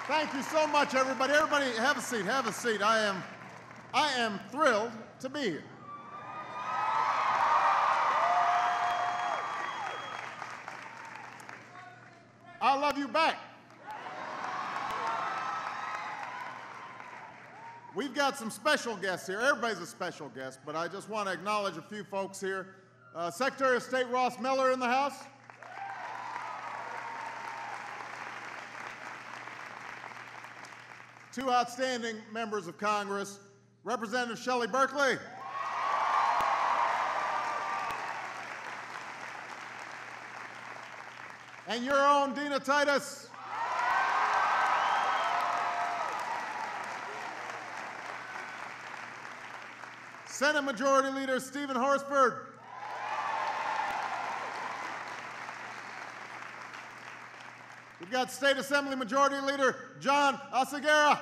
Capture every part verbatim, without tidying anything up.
Thank you so much, everybody. Everybody, have a seat, have a seat. I am, I am thrilled to be here. I love you back. We've got some special guests here. Everybody's a special guest, but I just want to acknowledge a few folks here. Uh, Secretary of State Ross Miller in the house. Two outstanding members of Congress, Representative Shelley Berkley. And your own Dina Titus. Senate Majority Leader Stephen Horsford. We've got State Assembly Majority Leader John Oseguera.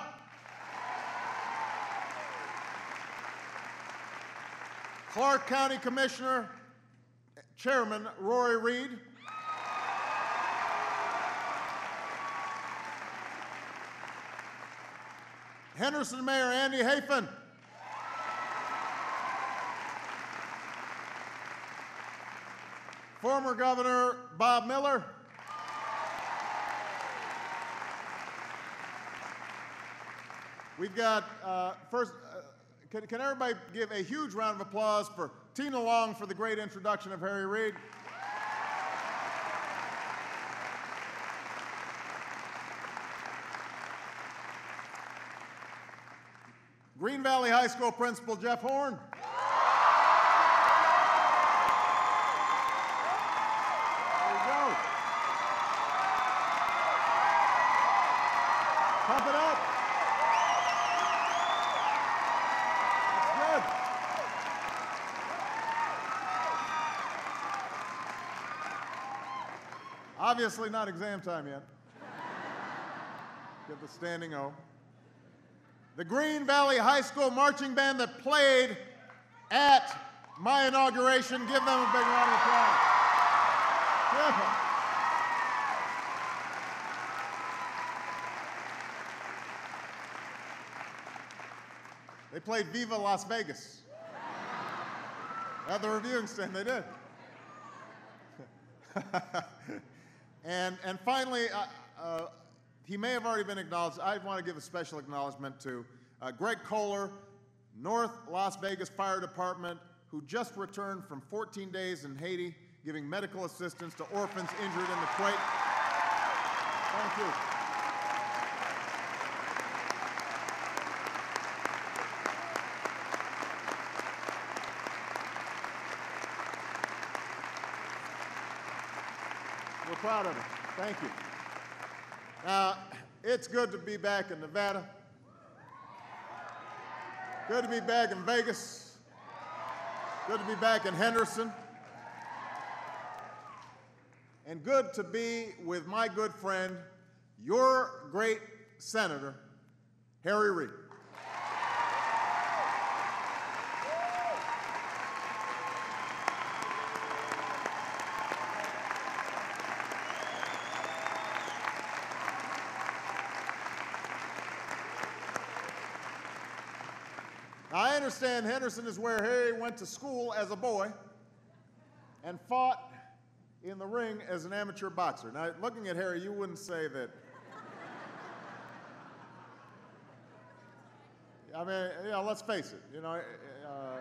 Clark County Commissioner Chairman Rory Reid. Henderson Mayor Andy Hafen. Former Governor Bob Miller. We've got, uh, first, uh, can, can everybody give a huge round of applause for Tina Long for the great introduction of Harry Reid? Green Valley High School Principal Jeff Horn. There you go. Pump it up. That's good. Obviously not exam time yet. Get the standing O. The Green Valley High School marching band that played at my inauguration. Give them a big round of applause. Yeah. They played Viva Las Vegas. At the reviewing stand, they did. and, and finally, uh, uh, he may have already been acknowledged. I want to give a special acknowledgement to uh, Greg Kohler, North Las Vegas Fire Department, who just returned from fourteen days in Haiti, giving medical assistance to orphans injured in the quake. Thank you. We're proud of it. Thank you. Now, it's good to be back in Nevada. Good to be back in Vegas. Good to be back in Henderson. And good to be with my good friend, your great Senator, Harry Reid. I understand Henderson is where Harry went to school as a boy and fought in the ring as an amateur boxer. Now, looking at Harry, you wouldn't say that. I mean, you know, let's face it, you know. Uh,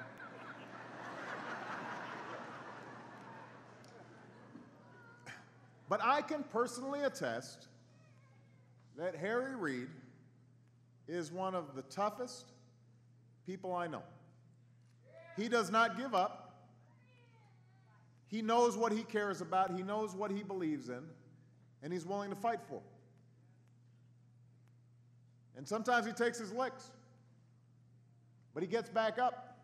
but I can personally attest that Harry Reid is one of the toughest people I know. He does not give up. He knows what he cares about. He knows what he believes in, and he's willing to fight for. And sometimes he takes his licks, but he gets back up.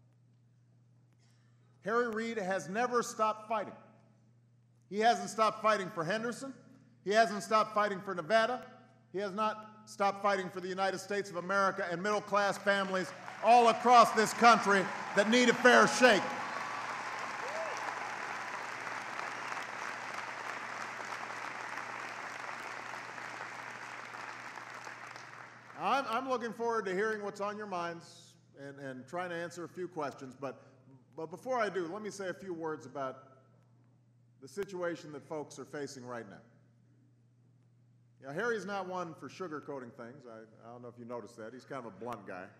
Harry Reid has never stopped fighting. He hasn't stopped fighting for Henderson. He hasn't stopped fighting for Nevada. He has not stopped fighting for the United States of America and middle-class families all across this country that need a fair shake. I'm, I'm looking forward to hearing what's on your minds and, and trying to answer a few questions, but, but before I do, let me say a few words about the situation that folks are facing right now. You know, Harry's not one for sugarcoating things. I, I don't know if you noticed that. He's kind of a blunt guy.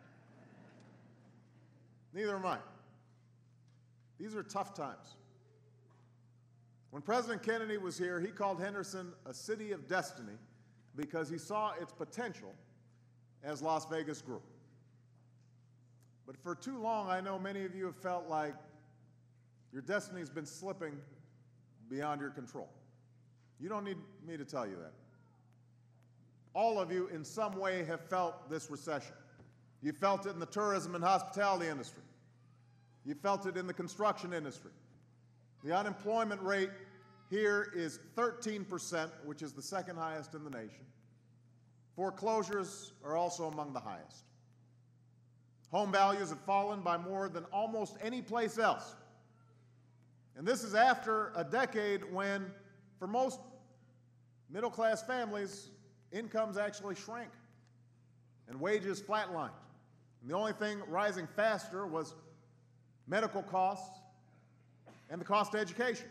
Neither am I. These are tough times. When President Kennedy was here, he called Henderson a city of destiny because he saw its potential as Las Vegas grew. But for too long, I know many of you have felt like your destiny's been slipping beyond your control. You don't need me to tell you that. All of you, in some way, have felt this recession. You felt it in the tourism and hospitality industry. You felt it in the construction industry. The unemployment rate here is thirteen percent, which is the second highest in the nation. Foreclosures are also among the highest. Home values have fallen by more than almost any place else. And this is after a decade when, for most middle-class families, incomes actually shrank and wages flatlined. And the only thing rising faster was medical costs and the cost of education.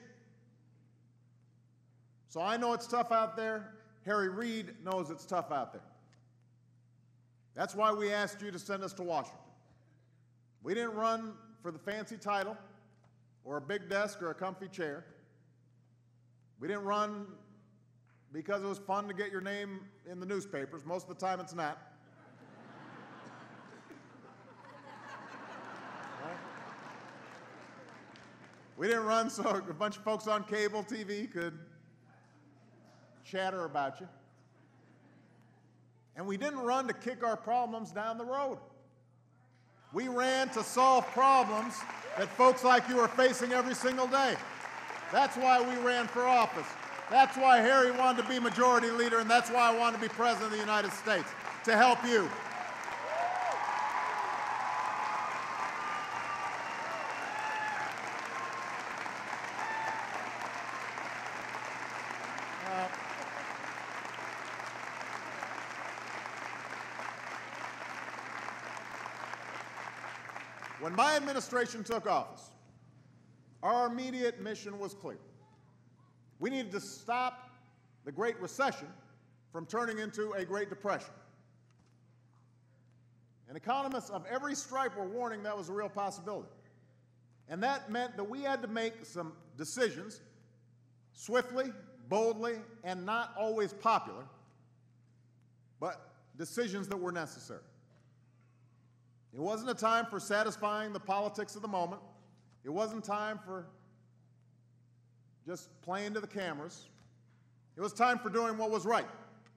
So I know it's tough out there. Harry Reid knows it's tough out there. That's why we asked you to send us to Washington. We didn't run for the fancy title or a big desk or a comfy chair. We didn't run because it was fun to get your name in the newspapers. Most of the time it's not. Right? We didn't run so a bunch of folks on cable T V could chatter about you. And we didn't run to kick our problems down the road. We ran to solve problems that folks like you are facing every single day. That's why we ran for office. That's why Harry wanted to be majority leader, and that's why I wanted to be president of the United States, to help you. Uh, when my administration took office, our immediate mission was clear. We needed to stop the Great Recession from turning into a Great Depression. And economists of every stripe were warning that was a real possibility. And that meant that we had to make some decisions swiftly, boldly, and not always popular, but decisions that were necessary. It wasn't a time for satisfying the politics of the moment. It wasn't time for just playing to the cameras. It was time for doing what was right.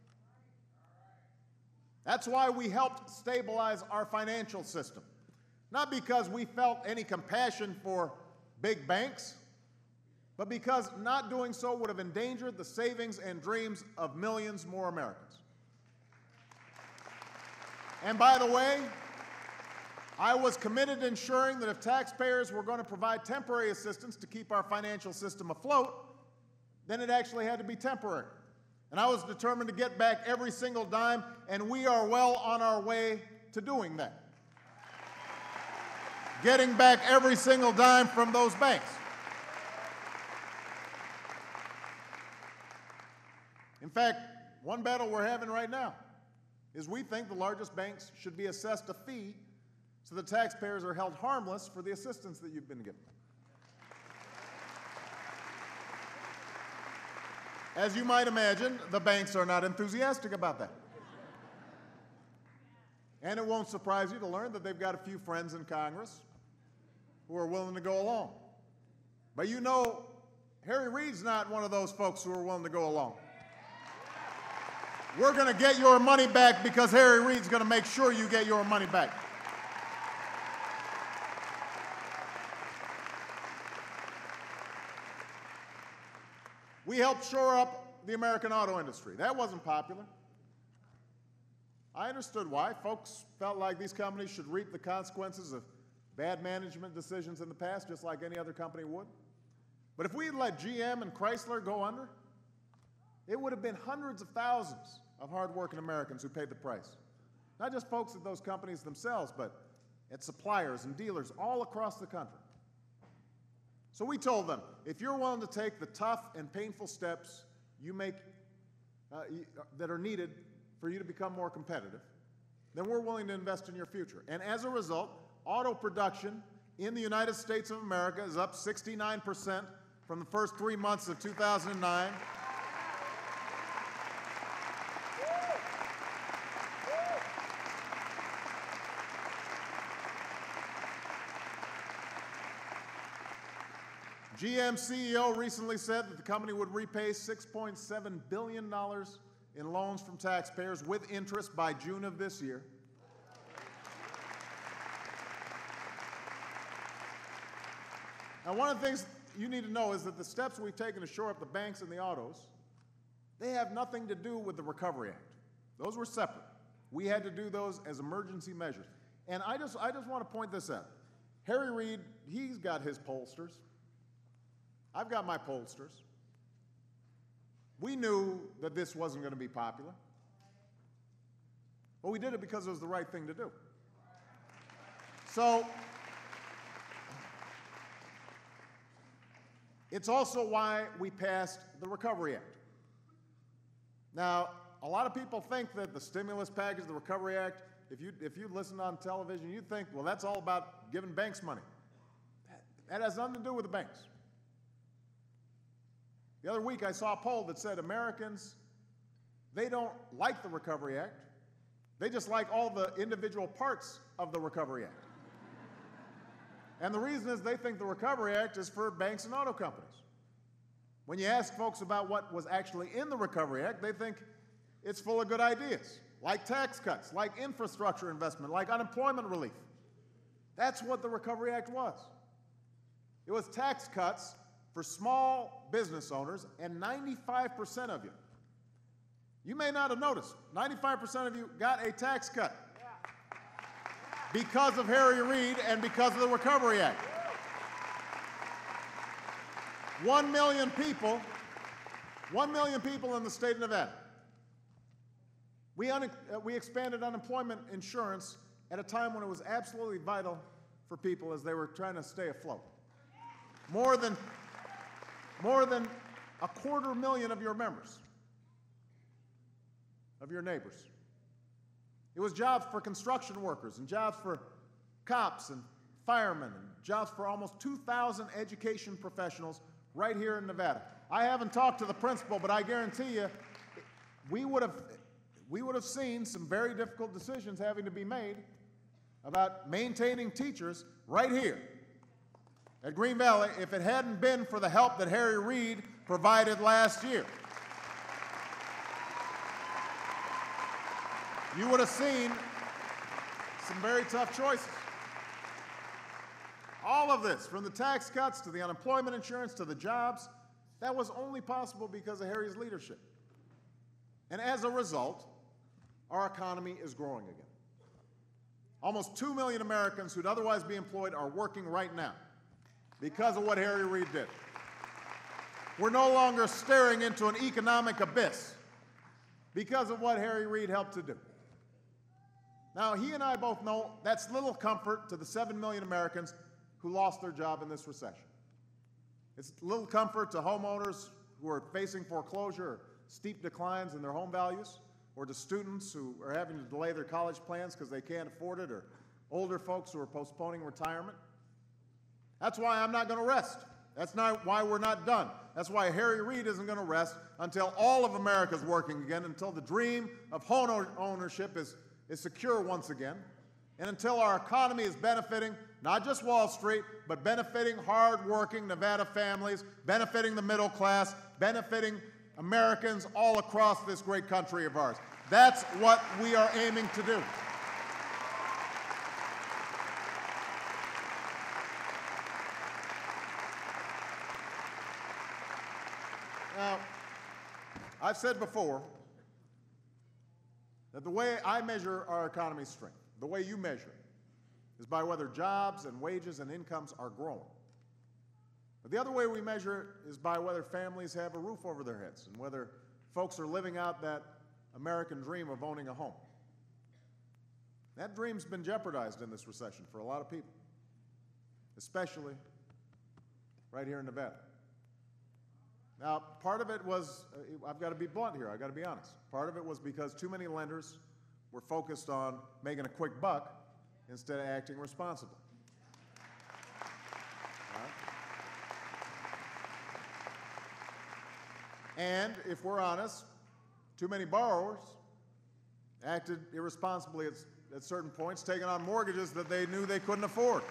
That's why we helped stabilize our financial system. Not because we felt any compassion for big banks, but because not doing so would have endangered the savings and dreams of millions more Americans. And by the way, I was committed to ensuring that if taxpayers were going to provide temporary assistance to keep our financial system afloat, then it actually had to be temporary. And I was determined to get back every single dime, and we are well on our way to doing that. Getting back every single dime from those banks. In fact, one battle we're having right now is we think the largest banks should be assessed a fee so the taxpayers are held harmless for the assistance that you've been given. As you might imagine, the banks are not enthusiastic about that. And it won't surprise you to learn that they've got a few friends in Congress who are willing to go along. But you know, Harry Reid's not one of those folks who are willing to go along. We're going to get your money back because Harry Reid's going to make sure you get your money back. We helped shore up the American auto industry. That wasn't popular. I understood why. Folks felt like these companies should reap the consequences of bad management decisions in the past, just like any other company would. But if we had let G M and Chrysler go under, it would have been hundreds of thousands of hardworking Americans who paid the price. Not just folks at those companies themselves, but at suppliers and dealers all across the country. So we told them, if you're willing to take the tough and painful steps you make uh, that are needed for you to become more competitive, then we're willing to invest in your future. And as a result, auto production in the United States of America is up sixty-nine percent from the first three months of two thousand nine. G M C E O recently said that the company would repay six point seven billion dollars in loans from taxpayers with interest by June of this year. Now, one of the things you need to know is that the steps we've taken to shore up the banks and the autos, they have nothing to do with the Recovery Act. Those were separate. We had to do those as emergency measures. And I just, I just want to point this out. Harry Reid, he's got his pollsters. I've got my pollsters. We knew that this wasn't going to be popular. But we did it because it was the right thing to do. So, it's also why we passed the Recovery Act. Now, a lot of people think that the stimulus package, the Recovery Act, if you, if you listen on television, you think, well, that's all about giving banks money. That, that has nothing to do with the banks. The other week I saw a poll that said Americans, they don't like the Recovery Act. They just like all the individual parts of the Recovery Act. And the reason is they think the Recovery Act is for banks and auto companies. When you ask folks about what was actually in the Recovery Act, they think it's full of good ideas, like tax cuts, like infrastructure investment, like unemployment relief. That's what the Recovery Act was. It was tax cuts for small business owners, and ninety-five percent of you, you may not have noticed, ninety-five percent of you got a tax cut because of Harry Reid and because of the Recovery Act. One million people, one million people in the state of Nevada. We, un uh, we expanded unemployment insurance at a time when it was absolutely vital for people as they were trying to stay afloat. More than More than a quarter million of your members, of your neighbors. It was jobs for construction workers and jobs for cops and firemen and jobs for almost two thousand education professionals right here in Nevada. I haven't talked to the principal, but I guarantee you we would have, we would have seen some very difficult decisions having to be made about maintaining teachers right here at Green Valley if it hadn't been for the help that Harry Reid provided last year. You would have seen some very tough choices. All of this, from the tax cuts to the unemployment insurance to the jobs, that was only possible because of Harry's leadership. And as a result, our economy is growing again. Almost two million Americans who'd otherwise be employed are working right now because of what Harry Reid did. We're no longer staring into an economic abyss because of what Harry Reid helped to do. Now, he and I both know that's little comfort to the seven million Americans who lost their job in this recession. It's little comfort to homeowners who are facing foreclosure or steep declines in their home values, or to students who are having to delay their college plans because they can't afford it, or older folks who are postponing retirement. That's why I'm not going to rest. That's not why we're not done. That's why Harry Reid isn't going to rest until all of America is working again, until the dream of home ownership is, is secure once again, and until our economy is benefiting not just Wall Street, but benefiting hard-working Nevada families, benefiting the middle class, benefiting Americans all across this great country of ours. That's what we are aiming to do. Now, I've said before that the way I measure our economy's strength, the way you measure it, is by whether jobs and wages and incomes are growing. But the other way we measure it is by whether families have a roof over their heads and whether folks are living out that American dream of owning a home. That dream's been jeopardized in this recession for a lot of people, especially right here in Nevada. Now, part of it was, uh, I've got to be blunt here, I've got to be honest. Part of it was because too many lenders were focused on making a quick buck instead of acting responsibly. Right? And if we're honest, too many borrowers acted irresponsibly at, at certain points, taking on mortgages that they knew they couldn't afford.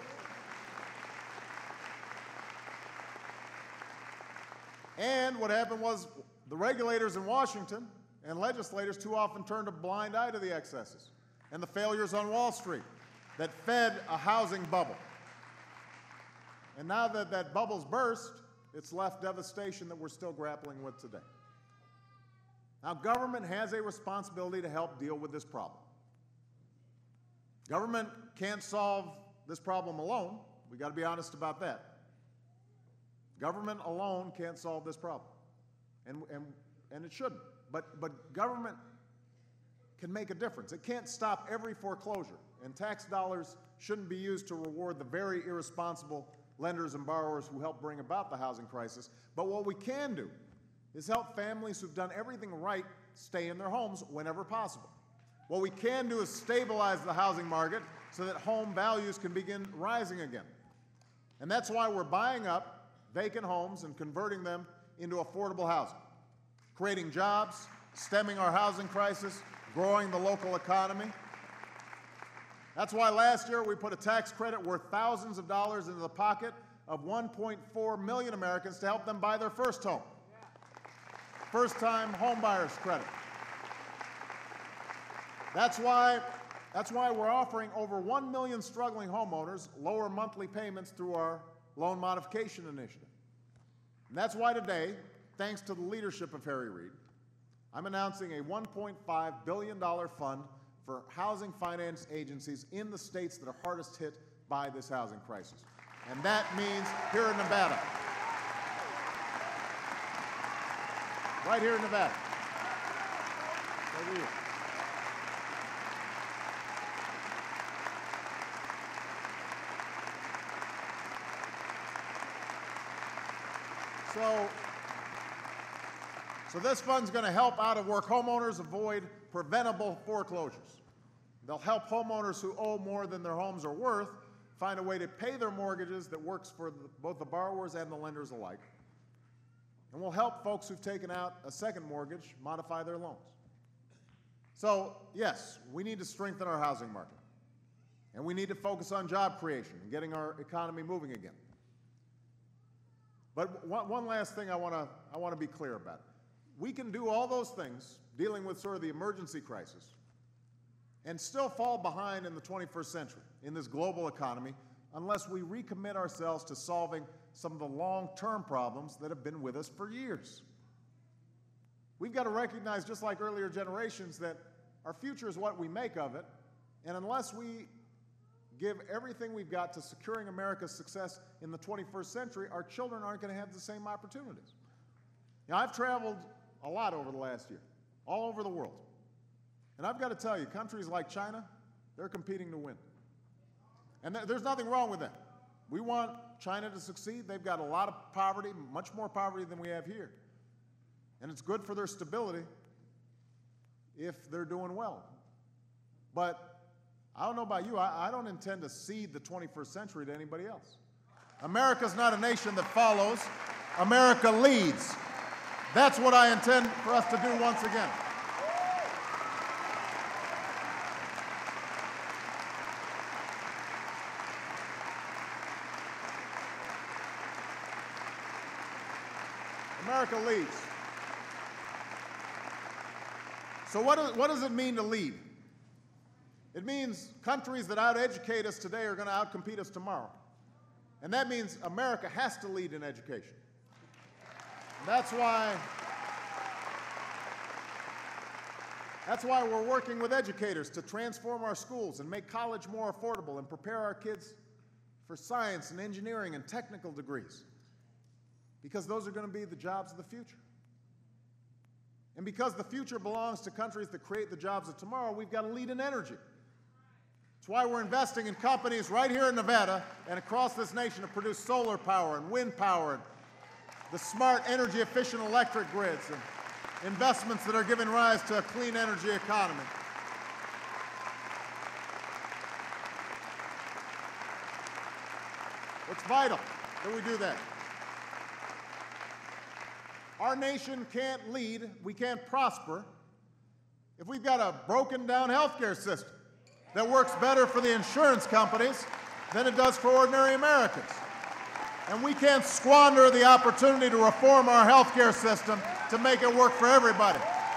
And what happened was the regulators in Washington and legislators too often turned a blind eye to the excesses and the failures on Wall Street that fed a housing bubble. And now that that bubble's burst, it's left devastation that we're still grappling with today. Now, government has a responsibility to help deal with this problem. Government can't solve this problem alone. We've got to be honest about that. Government alone can't solve this problem, and, and, and it shouldn't. But, but government can make a difference. It can't stop every foreclosure, and tax dollars shouldn't be used to reward the very irresponsible lenders and borrowers who helped bring about the housing crisis. But what we can do is help families who've done everything right stay in their homes whenever possible. What we can do is stabilize the housing market so that home values can begin rising again. And that's why we're buying up vacant homes and converting them into affordable housing, creating jobs, stemming our housing crisis, growing the local economy. That's why last year we put a tax credit worth thousands of dollars into the pocket of one point four million Americans to help them buy their first home. First-time home buyers credit. That's why, that's why we're offering over one million struggling homeowners lower monthly payments through our loan modification initiative. And that's why today, thanks to the leadership of Harry Reid, I'm announcing a one point five billion dollars fund for housing finance agencies in the states that are hardest hit by this housing crisis. And that means here in Nevada. Right here in Nevada. Right here. So, so this fund's going to help out-of-work homeowners avoid preventable foreclosures. They'll help homeowners who owe more than their homes are worth find a way to pay their mortgages that works for the, both the borrowers and the lenders alike. And we'll help folks who've taken out a second mortgage modify their loans. So, yes, we need to strengthen our housing market. And we need to focus on job creation and getting our economy moving again. But one, one last thing I want to I want to be clear about. We can do all those things, dealing with sort of the emergency crisis, and still fall behind in the twenty-first century, in this global economy, unless we recommit ourselves to solving some of the long-term problems that have been with us for years. We've got to recognize, just like earlier generations, that our future is what we make of it, and unless we give everything we've got to securing America's success in the twenty-first century, our children aren't going to have the same opportunities. Now, I've traveled a lot over the last year, all over the world. And I've got to tell you, countries like China, they're competing to win. And th there's nothing wrong with that. We want China to succeed. They've got a lot of poverty, much more poverty than we have here. And it's good for their stability if they're doing well. But I don't know about you, I, I don't intend to cede the twenty-first century to anybody else. America's not a nation that follows. America leads. That's what I intend for us to do once again. America leads. So what, is, what does it mean to lead? It means countries that out-educate us today are going to out-compete us tomorrow. And that means America has to lead in education. And that's why, that's why we're working with educators to transform our schools and make college more affordable and prepare our kids for science and engineering and technical degrees. Because those are going to be the jobs of the future. And because the future belongs to countries that create the jobs of tomorrow, we've got to lead in energy. That's why we're investing in companies right here in Nevada and across this nation to produce solar power and wind power and the smart energy efficient electric grids and investments that are giving rise to a clean energy economy. It's vital that we do that. Our nation can't lead, we can't prosper, if we've got a broken down healthcare system that works better for the insurance companies than it does for ordinary Americans. And we can't squander the opportunity to reform our healthcare system to make it work for everybody.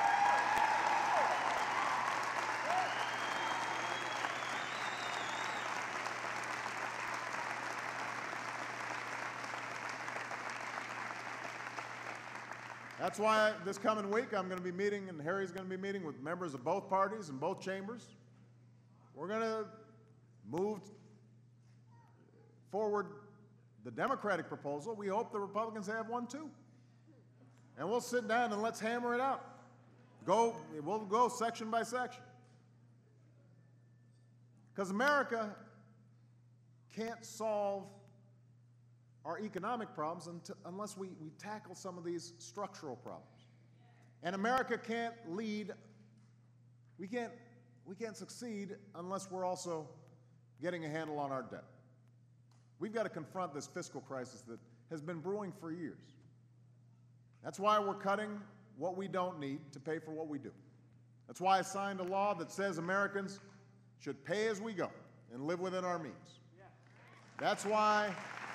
That's why this coming week I'm going to be meeting, and Harry's going to be meeting with members of both parties in both chambers. We're going to move forward the Democratic proposal. We hope the Republicans have one too. And we'll sit down and let's hammer it out. Go, we'll go section by section. Because America can't solve our economic problems until, unless we, we tackle some of these structural problems. And America can't lead, we can't, we can't succeed unless we're also getting a handle on our debt. We've got to confront this fiscal crisis that has been brewing for years. That's why we're cutting what we don't need to pay for what we do. That's why I signed a law that says Americans should pay as we go and live within our means. That's why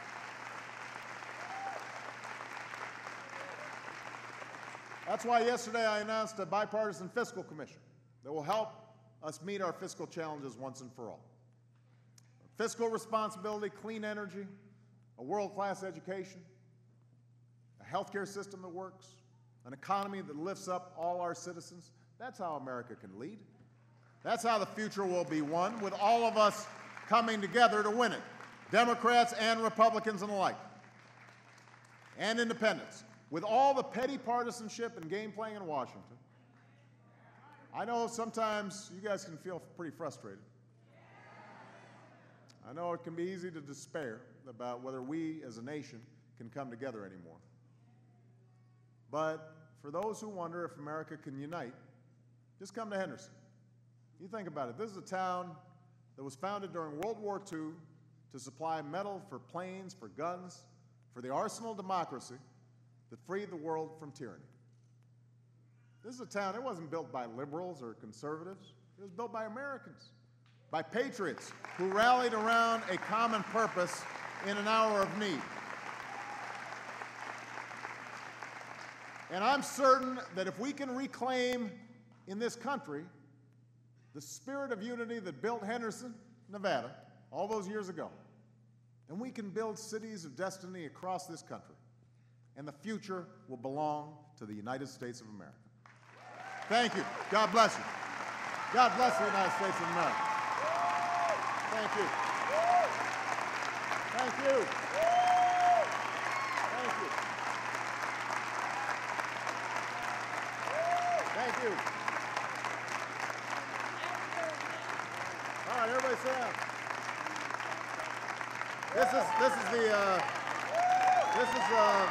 That's why yesterday I announced a bipartisan fiscal commission that will help us meet our fiscal challenges once and for all. Fiscal responsibility, clean energy, a world-class education, a healthcare system that works, an economy that lifts up all our citizens. That's how America can lead. That's how the future will be won, with all of us coming together to win it, Democrats and Republicans and alike, and independents. With all the petty partisanship and game playing in Washington, I know sometimes you guys can feel pretty frustrated. I know it can be easy to despair about whether we as a nation can come together anymore. But for those who wonder if America can unite, just come to Henderson. You think about it. This is a town that was founded during World War Two to supply metal for planes, for guns, for the arsenal of democracy that freed the world from tyranny. This is a town, it wasn't built by liberals or conservatives. It was built by Americans, by patriots who rallied around a common purpose in an hour of need. And I'm certain that if we can reclaim in this country the spirit of unity that built Henderson, Nevada, all those years ago, and we can build cities of destiny across this country, and the future will belong to the United States of America. Thank you. God bless you. God bless the United States of America. Thank you. Thank you. Thank you. Thank you. All right, everybody sit down. This is this is the uh, this is uh,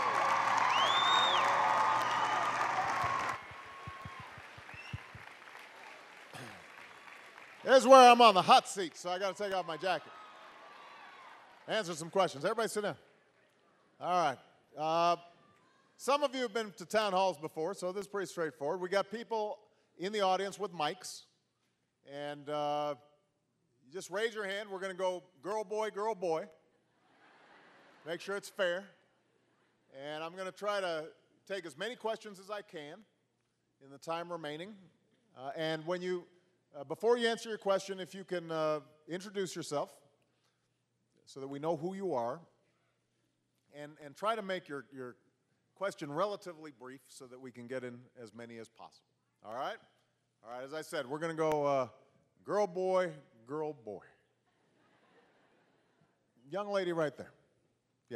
this is where I'm on the hot seat, so I got to take off my jacket. Answer some questions. Everybody sit down. All right. Uh, some of you have been to town halls before, so this is pretty straightforward. We got people in the audience with mics, and uh, you just raise your hand. We're going to go girl, boy, girl, boy. Make sure it's fair. And I'm going to try to take as many questions as I can in the time remaining. Uh, and when you, uh, before you answer your question, if you can uh, introduce yourself so that we know who you are, and, and try to make your, your question relatively brief so that we can get in as many as possible. All right? All right, as I said, we're going to go uh, girl, boy, girl, boy. Young lady right there. Yeah.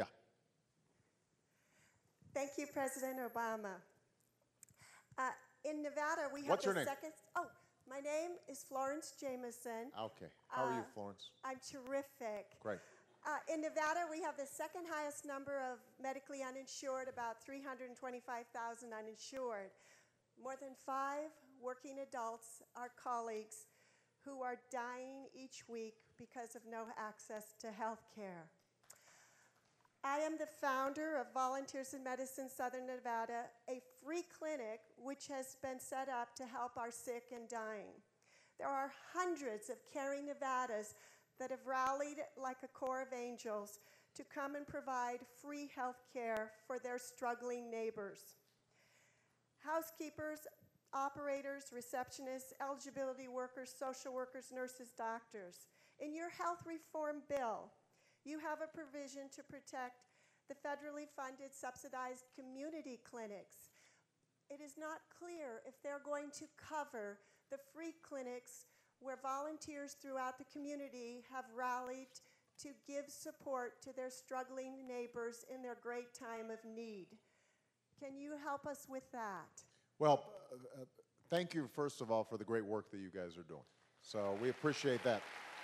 Thank you, President Obama. Uh, in Nevada, we have What's the your name? second. Oh, my name is is Florence Jameson. Okay. How are you, Uh, Florence? I'm terrific. Great. Uh, in Nevada, we have the second highest number of medically uninsured, about three hundred twenty-five thousand uninsured. More than five working adults, our colleagues, who are dying each week because of no access to health care. I am the founder of Volunteers in Medicine Southern Nevada, a free clinic which has been set up to help our sick and dying. There are hundreds of caring Nevadas that have rallied like a corps of angels to come and provide free health care for their struggling neighbors. Housekeepers, operators, receptionists, eligibility workers, social workers, nurses, doctors. In your health reform bill, you have a provision to protect the federally funded subsidized community clinics. It is not clear if they're going to cover the free clinics where volunteers throughout the community have rallied to give support to their struggling neighbors in their great time of need. Can you help us with that? Well, uh, uh, thank you, first of all, for the great work that you guys are doing. So we appreciate that.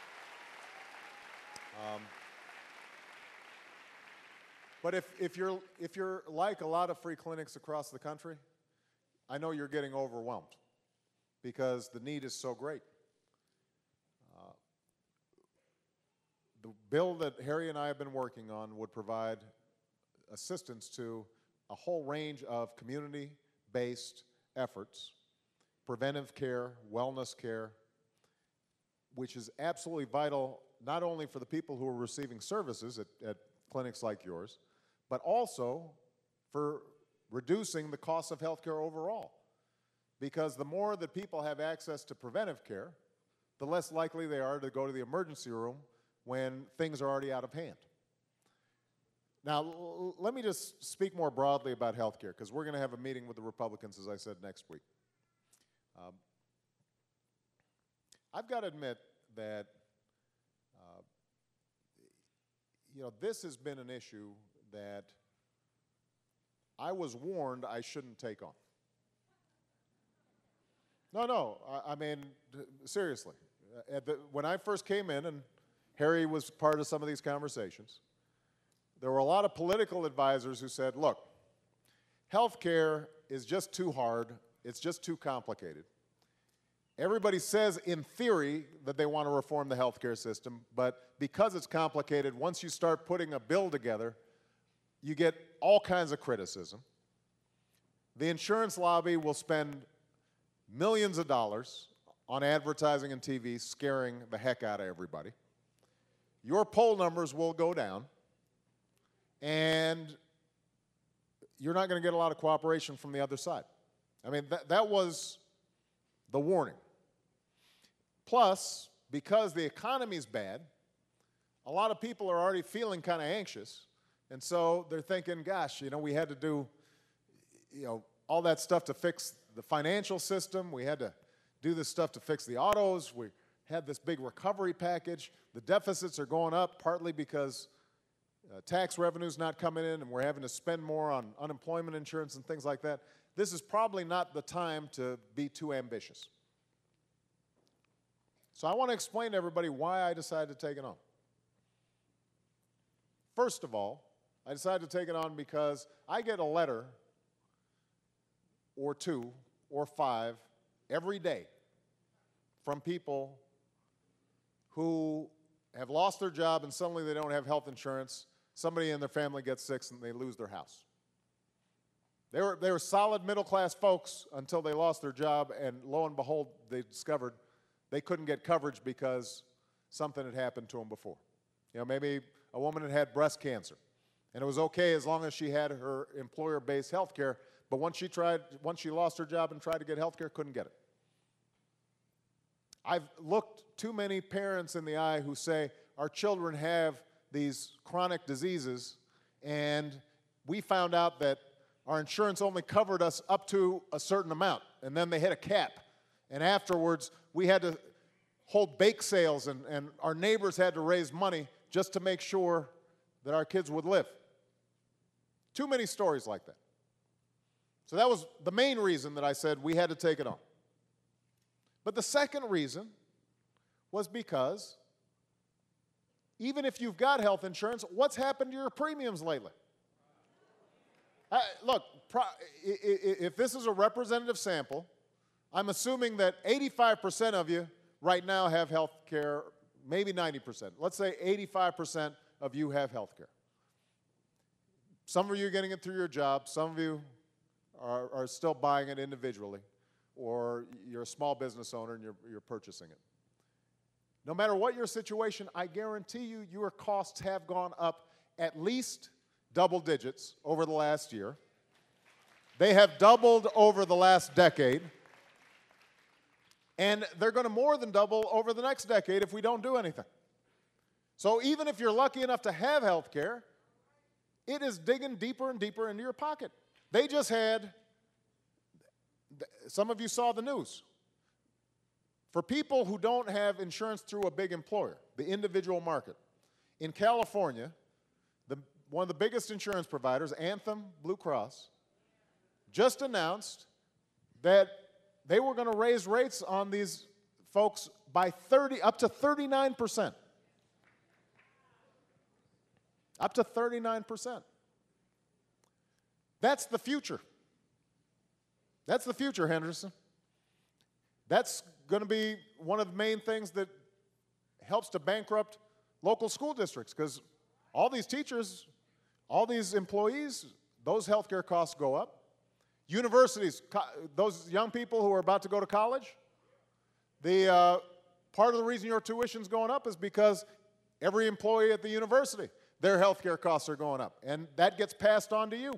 Um, but if, if, you're, if you're like a lot of free clinics across the country, I know you're getting overwhelmed because the need is so great. Uh, the bill that Harry and I have been working on would provide assistance to a whole range of community-based efforts, preventive care, wellness care, which is absolutely vital not only for the people who are receiving services at, at clinics like yours, but also for reducing the cost of healthcare overall. Because the more that people have access to preventive care, the less likely they are to go to the emergency room when things are already out of hand. Now, l- let me just speak more broadly about healthcare, because we're going to have a meeting with the Republicans, as I said, next week. Um, I've got to admit that uh, you know, this has been an issue that I was warned I shouldn't take on. No, no, I, I mean, seriously. Uh, at the, when I first came in, and Harry was part of some of these conversations, there were a lot of political advisors who said, look, healthcare is just too hard, it's just too complicated. Everybody says in theory that they want to reform the healthcare system, but because it's complicated, once you start putting a bill together, you get all kinds of criticism. The insurance lobby will spend millions of dollars on advertising and T V, scaring the heck out of everybody. Your poll numbers will go down, and you're not going to get a lot of cooperation from the other side. I mean, that, that was the warning. Plus, because the economy's bad, a lot of people are already feeling kind of anxious, and so they're thinking, gosh, you know, we had to do, you know, all that stuff to fix the financial system. We had to do this stuff to fix the autos. We had this big recovery package. The deficits are going up partly because uh, tax revenue's not coming in and we're having to spend more on unemployment insurance and things like that. This is probably not the time to be too ambitious. So I want to explain to everybody why I decided to take it on. First of all, I decided to take it on because I get a letter or two or five every day from people who have lost their job and suddenly they don't have health insurance. Somebody in their family gets sick and they lose their house. They were, they were solid middle-class folks until they lost their job, and lo and behold, they discovered they couldn't get coverage because something had happened to them before. You know, maybe a woman had had breast cancer, and it was okay as long as she had her employer-based health care, but once she tried, once she lost her job and tried to get health care, couldn't get it. I've looked too many parents in the eye who say, our children have these chronic diseases, and we found out that our insurance only covered us up to a certain amount, and then they hit a cap. And afterwards, we had to hold bake sales, and, and our neighbors had to raise money just to make sure that our kids would live. Too many stories like that. So that was the main reason that I said we had to take it on. But the second reason was because even if you've got health insurance, what's happened to your premiums lately? Uh, look, pro if this is a representative sample, I'm assuming that eighty-five percent of you right now have health care, maybe ninety percent. Let's say eighty-five percent of you have health care. Some of you are getting it through your job. Some of you are, are still buying it individually, or you're a small business owner and you're, you're purchasing it. No matter what your situation, I guarantee you your costs have gone up at least double digits over the last year. They have doubled over the last decade. And they're going to more than double over the next decade if we don't do anything. So even if you're lucky enough to have health care, it is digging deeper and deeper into your pocket. They just had, some of you saw the news. For people who don't have insurance through a big employer, the individual market, in California, the, one of the biggest insurance providers, Anthem Blue Cross, just announced that they were going to raise rates on these folks by thirty, up to thirty-nine percent. Up to thirty-nine percent. That's the future. That's the future, Henderson. That's going to be one of the main things that helps to bankrupt local school districts, because all these teachers, all these employees, those healthcare costs go up. Universities, those young people who are about to go to college, the, uh, part of the reason your tuition's going up is because every employee at the university, their health care costs are going up, and that gets passed on to you.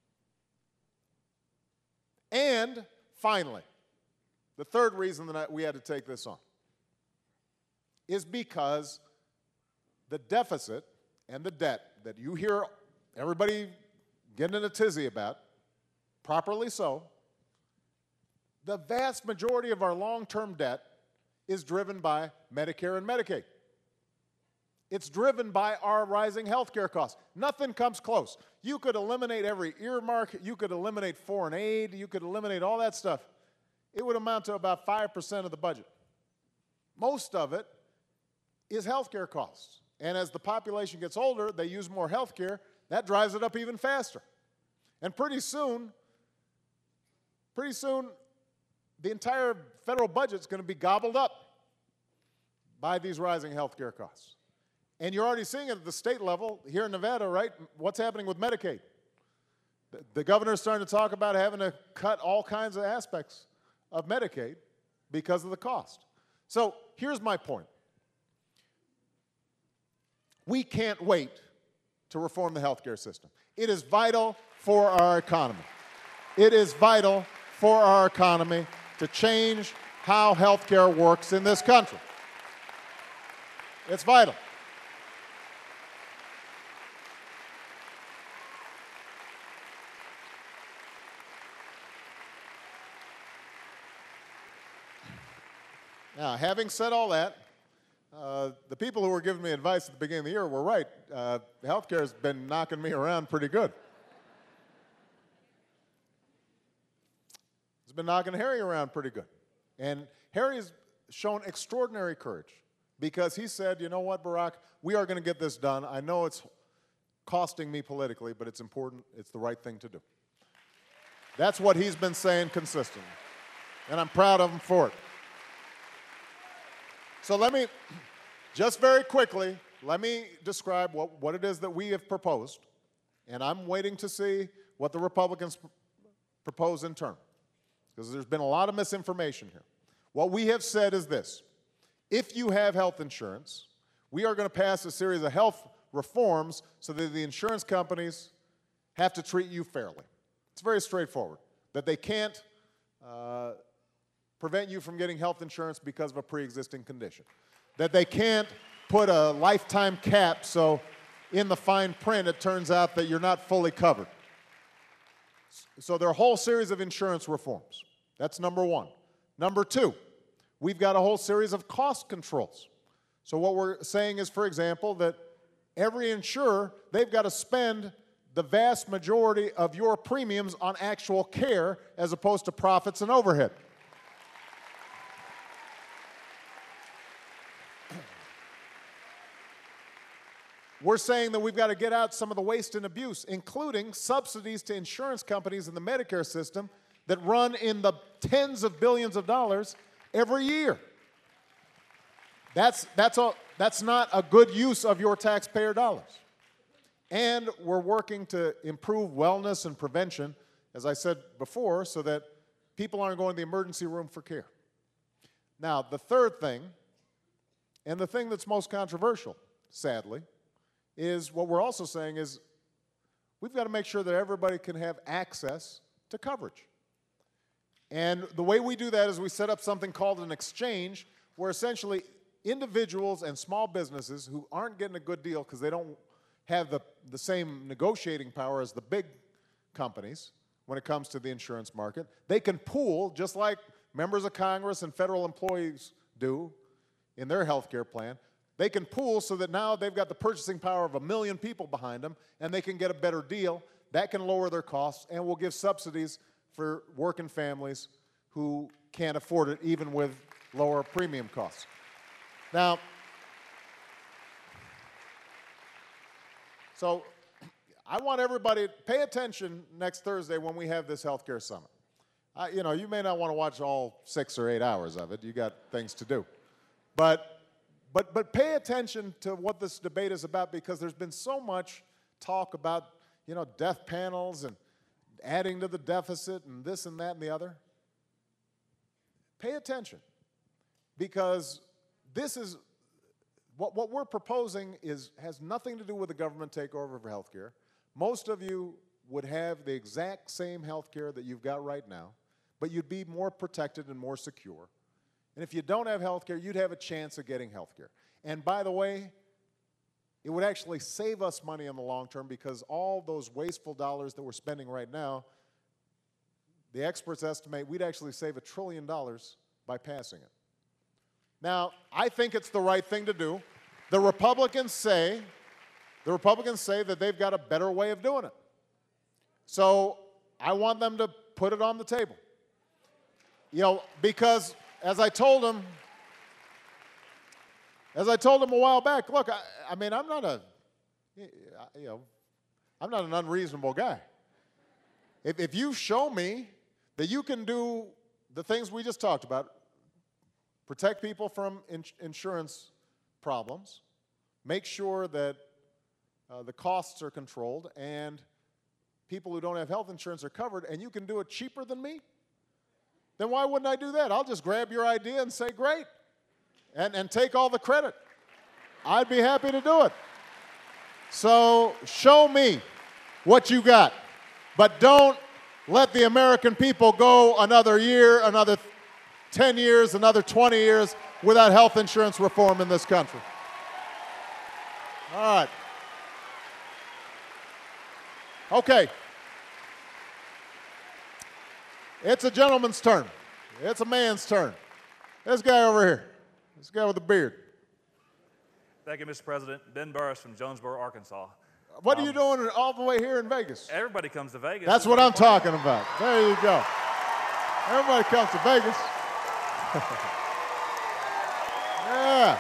And finally, the third reason that we had to take this on is because the deficit and the debt that you hear everybody getting in a tizzy about, properly so, the vast majority of our long-term debt is driven by Medicare and Medicaid. It's driven by our rising health care costs. Nothing comes close. You could eliminate every earmark, you could eliminate foreign aid, you could eliminate all that stuff. It would amount to about five percent of the budget. Most of it is health care costs. And as the population gets older, they use more health care, that drives it up even faster. And pretty soon, pretty soon, the entire federal budget is going to be gobbled up by these rising health care costs. And you're already seeing it at the state level here in Nevada, right? What's happening with Medicaid? The, the governor's starting to talk about having to cut all kinds of aspects of Medicaid because of the cost. So here's my point. We can't wait to reform the healthcare system. It is vital for our economy. It is vital for our economy to change how healthcare works in this country. It's vital. Now, having said all that, uh, the people who were giving me advice at the beginning of the year were right. Uh, healthcare has been knocking me around pretty good. It's been knocking Harry around pretty good. And Harry has shown extraordinary courage because he said, you know what, Barack, we are going to get this done. I know it's costing me politically, but it's important. It's the right thing to do. That's what he's been saying consistently. And I'm proud of him for it. So let me, just very quickly, let me describe what, what it is that we have proposed. And I'm waiting to see what the Republicans pr- propose in turn, because there's been a lot of misinformation here. What we have said is this. If you have health insurance, we are going to pass a series of health reforms so that the insurance companies have to treat you fairly. It's very straightforward, that they can't uh, prevent you from getting health insurance because of a pre-existing condition, that they can't put a lifetime cap so in the fine print it turns out that you're not fully covered. So there are a whole series of insurance reforms. That's number one. Number two, we've got a whole series of cost controls. So what we're saying is, for example, that every insurer, they've got to spend the vast majority of your premiums on actual care as opposed to profits and overhead. we're saying that we've got to get out some of the waste and abuse, including subsidies to insurance companies in the Medicare system that run in the tens of billions of dollars every year. That's, that's, a, that's not a good use of your taxpayer dollars. And we're working to improve wellness and prevention, as I said before, so that people aren't going to the emergency room for care. Now, the third thing, and the thing that's most controversial, sadly, is what we're also saying is we've got to make sure that everybody can have access to coverage. And the way we do that is we set up something called an exchange, where essentially individuals and small businesses who aren't getting a good deal because they don't have the, the same negotiating power as the big companies when it comes to the insurance market, they can pool just like members of Congress and federal employees do in their health care plan. They can pool so that now they've got the purchasing power of a million people behind them, and they can get a better deal. That can lower their costs and will give subsidies for working families who can't afford it, even with lower premium costs. Now, so I want everybody to pay attention next Thursday when we have this healthcare summit. I, you know, you may not want to watch all six or eight hours of it. You got things to do. But But, but pay attention to what this debate is about, because there's been so much talk about, you know, death panels and adding to the deficit and this and that and the other. Pay attention, because this is, what, what we're proposing is, has nothing to do with the government takeover for health care. Most of you would have the exact same health care that you've got right now, but you'd be more protected and more secure. And if you don't have health care, you'd have a chance of getting health care. And by the way, it would actually save us money in the long term, because all those wasteful dollars that we're spending right now, the experts estimate we'd actually save a trillion dollars by passing it. Now, I think it's the right thing to do. The Republicans say, the Republicans say that they've got a better way of doing it. So I want them to put it on the table. You know, because as I told him, as I told him a while back, look, I, I mean, I'm not a, you know, I'm not an unreasonable guy. If, if you show me that you can do the things we just talked about, protect people from ins insurance problems, make sure that uh, the costs are controlled, and people who don't have health insurance are covered, and you can do it cheaper than me, then why wouldn't I do that? I'll just grab your idea and say, great, and, and take all the credit. I'd be happy to do it. So show me what you got, but don't let the American people go another year, another ten years, another twenty years without health insurance reform in this country. All right. Okay. It's a gentleman's turn. It's a man's turn. This guy over here. This guy with the beard. Thank you, Mister President. Ben Burris from Jonesboro, Arkansas. What um, are you doing all the way here in Vegas? Everybody comes to Vegas. That's what I'm talking about. There you go. Everybody comes to Vegas. Yeah.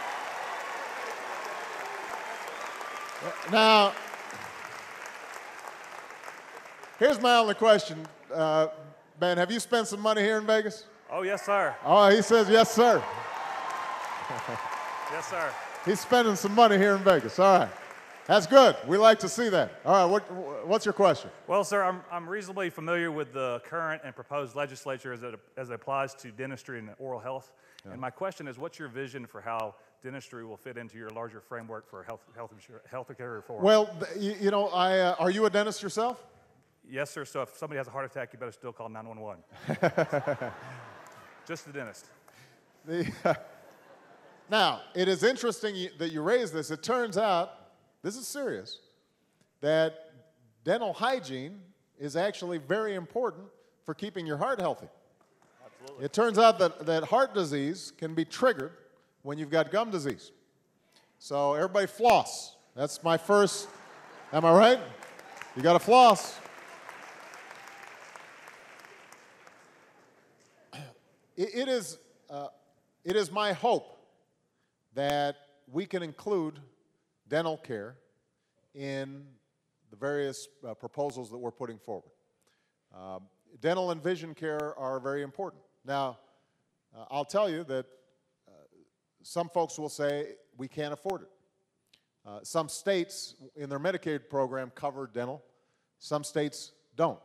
Now, here's my only question. Uh, Ben, have you spent some money here in Vegas? Oh, yes, sir. Oh, he says yes, sir. Yes, sir. He's spending some money here in Vegas. All right. That's good. We like to see that. All right, what, what's your question? Well, sir, I'm, I'm reasonably familiar with the current and proposed legislature as it, as it applies to dentistry and oral health. Yeah. And my question is, what's your vision for how dentistry will fit into your larger framework for health, health, health care reform? Well, you, you know, I, uh, are you a dentist yourself? Yes, sir. So if somebody has a heart attack, you better still call nine one one. Just the dentist. The, uh, now, it is interesting that you raise this. It turns out, this is serious, that dental hygiene is actually very important for keeping your heart healthy. Absolutely. It turns out that, that heart disease can be triggered when you've got gum disease. So everybody floss. That's my first, am I right? You got to floss. It, it, is, uh, it is my hope that we can include dental care in the various uh, proposals that we're putting forward. Uh, dental and vision care are very important. Now, uh, I'll tell you that uh, some folks will say we can't afford it. Uh, some states in their Medicaid program cover dental. Some states don't.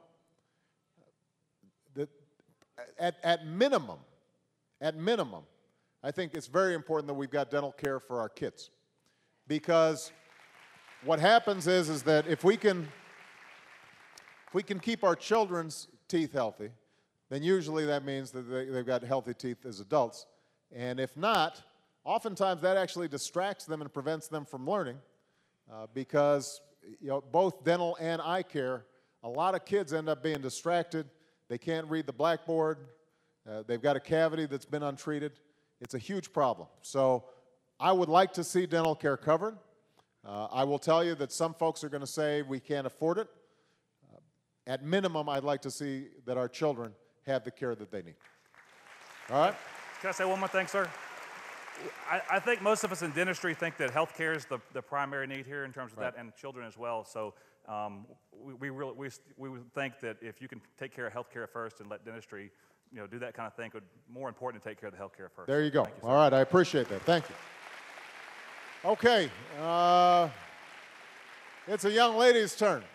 The, at, at minimum, at minimum, I think it's very important that we've got dental care for our kids. Because what happens is, is that if we can, if we can keep our children's teeth healthy, then usually that means that they, they've got healthy teeth as adults. And if not, oftentimes that actually distracts them and prevents them from learning uh, because you know, both dental and eye care, a lot of kids end up being distracted. They can't read the blackboard. Uh, they've got a cavity that's been untreated. It's a huge problem. So I would like to see dental care covered. Uh, I will tell you that some folks are going to say we can't afford it. Uh, at minimum, I'd like to see that our children have the care that they need. All right? Can I say one more thing, sir? I, I think most of us in dentistry think that health care is the, the primary need here in terms of Right. that, and children as well. So um, we, we, really, we, we would think that if you can take care of health care first and let dentistry you know, do that kind of thing, it would be more important to take care of the health care first. There you go. Thank you, All right, I appreciate that. Thank you. Okay, uh, it's a young lady's turn.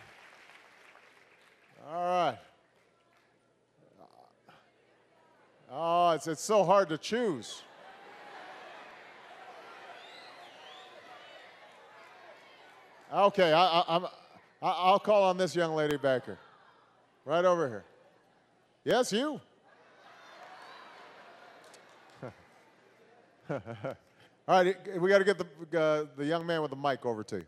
All right. Oh, it's, it's so hard to choose. Okay, I, I, I'm, I, I'll call on this young lady back here. Right over here. Yes, you. All right, we got to get the, uh, the young man with the mic over to you.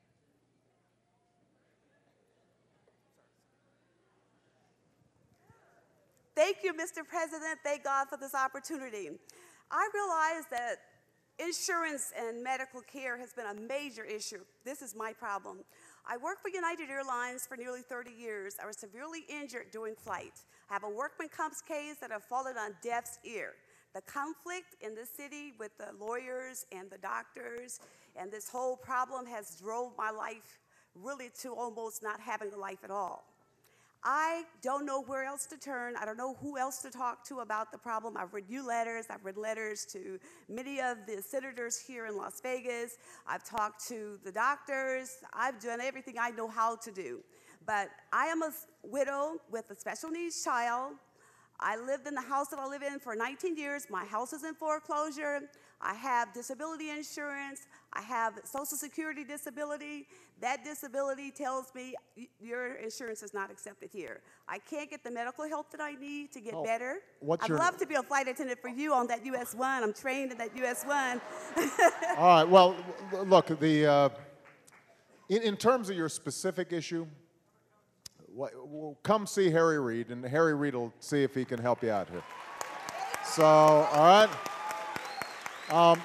Thank you, Mister President. Thank God for this opportunity. I realize that insurance and medical care has been a major issue. This is my problem. I worked for United Airlines for nearly thirty years. I was severely injured during flight. I have a workman comps case that have fallen on deaf's ear. The conflict in the city with the lawyers and the doctors and this whole problem has drove my life really to almost not having a life at all. I don't know where else to turn. I don't know who else to talk to about the problem. I've read you letters. I've read letters to many of the senators here in Las Vegas. I've talked to the doctors. I've done everything I know how to do. But I am a widow with a special needs child. I lived in the house that I live in for nineteen years. My house is in foreclosure. I have disability insurance. I have Social Security disability. That disability tells me your insurance is not accepted here. I can't get the medical help that I need to get Oh, better. what's I'd your- love to be a flight attendant for you on that U S one. I'm trained in that U S one. All right, well, w- look, the, uh, in, in terms of your specific issue, wh- w- come see Harry Reid, and Harry Reid will see if he can help you out here. So, all right. Um,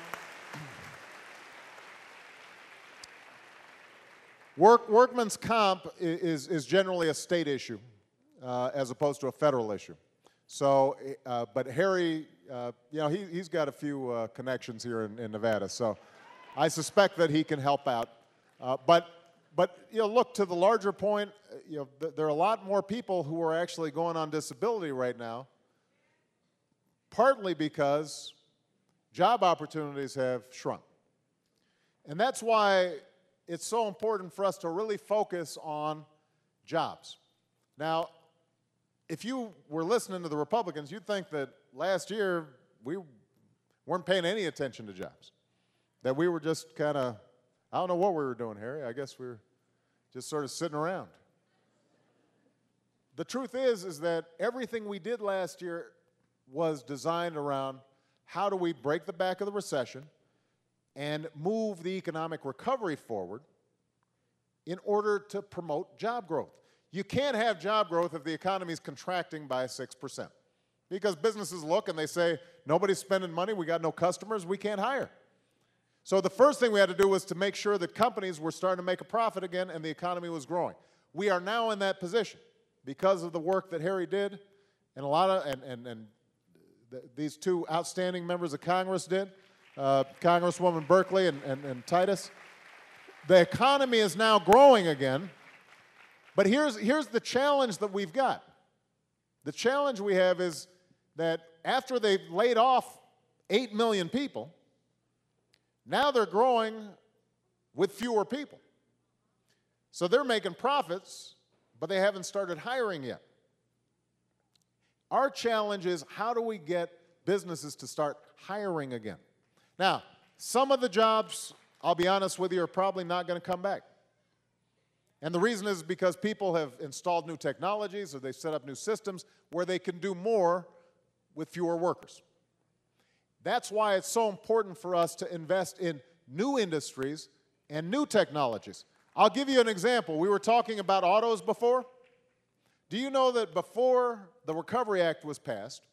work, workman's comp i- is, is generally a state issue uh, as opposed to a federal issue. So, uh, but Harry, uh, you know, he, he's got a few uh, connections here in, in Nevada, so I suspect that he can help out. Uh, but, but, you know, look, to the larger point, uh, you know, th- there are a lot more people who are actually going on disability right now, partly because job opportunities have shrunk. And that's why it's so important for us to really focus on jobs. Now, if you were listening to the Republicans, you'd think that last year we weren't paying any attention to jobs. That we were just kind of, I don't know what we were doing, Harry. I guess we were just sort of sitting around. The truth is, is that everything we did last year was designed around how do we break the back of the recession and move the economic recovery forward in order to promote job growth. You can't have job growth if the economy is contracting by six percent. Because businesses look and they say, nobody's spending money, we got no customers, we can't hire. So the first thing we had to do was to make sure that companies were starting to make a profit again and the economy was growing. We are now in that position because of the work that Harry did and a lot of, and, and, and th these two outstanding members of Congress did, uh, Congresswoman Berkeley and, and, and Titus. the economy is now growing again. But here's, here's the challenge that we've got. The challenge we have is that after they've laid off eight million people, now they're growing with fewer people. So they're making profits, but they haven't started hiring yet. Our challenge is, how do we get businesses to start hiring again? Now, some of the jobs, I'll be honest with you, are probably not going to come back. And the reason is because people have installed new technologies or they've set up new systems where they can do more with fewer workers. That's why it's so important for us to invest in new industries and new technologies. I'll give you an example. We were talking about autos before. Do you know that before the Recovery Act was passed,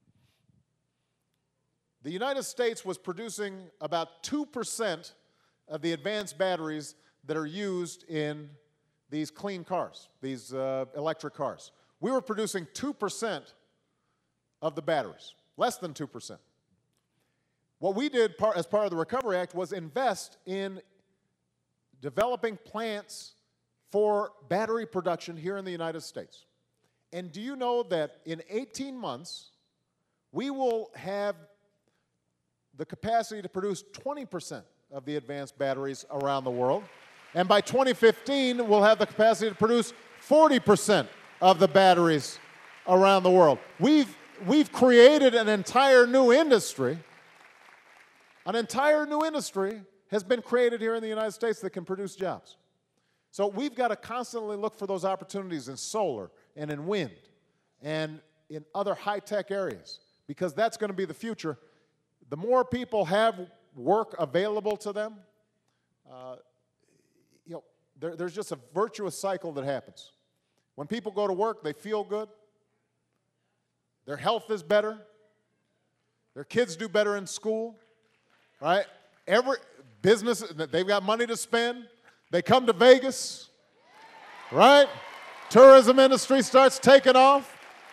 the United States was producing about two percent of the advanced batteries that are used in these clean cars, these uh, electric cars? We were producing two percent of the batteries, less than two percent. What we did par as part of the Recovery Act was invest in developing plants for battery production here in the United States. And do you know that in eighteen months, we will have the capacity to produce twenty percent of the advanced batteries around the world? And by twenty fifteen, we'll have the capacity to produce forty percent of the batteries around the world. We've, we've created an entire new industry. An entire new industry has been created here in the United States that can produce jobs. So we've got to constantly look for those opportunities in solar and in wind and in other high-tech areas, because that's going to be the future. The more people have work available to them, uh, you know, there, there's just a virtuous cycle that happens. When people go to work, they feel good. Their health is better. Their kids do better in school, right? Every business, they've got money to spend. They come to Vegas, right? Tourism industry starts taking off.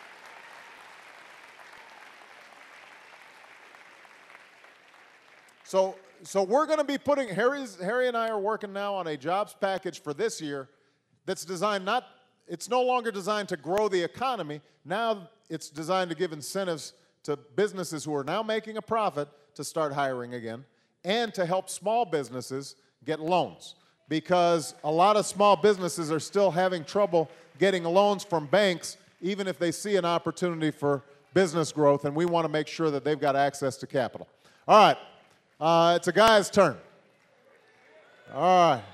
So, so we're going to be putting, Harry's, Harry and I are working now on a jobs package for this year that's designed not, it's no longer designed to grow the economy. Now it's designed to give incentives to businesses who are now making a profit to start hiring again, and to help small businesses get loans. Because a lot of small businesses are still having trouble getting loans from banks, even if they see an opportunity for business growth, and we want to make sure that they've got access to capital. All right, uh, it's a guy's turn. All right.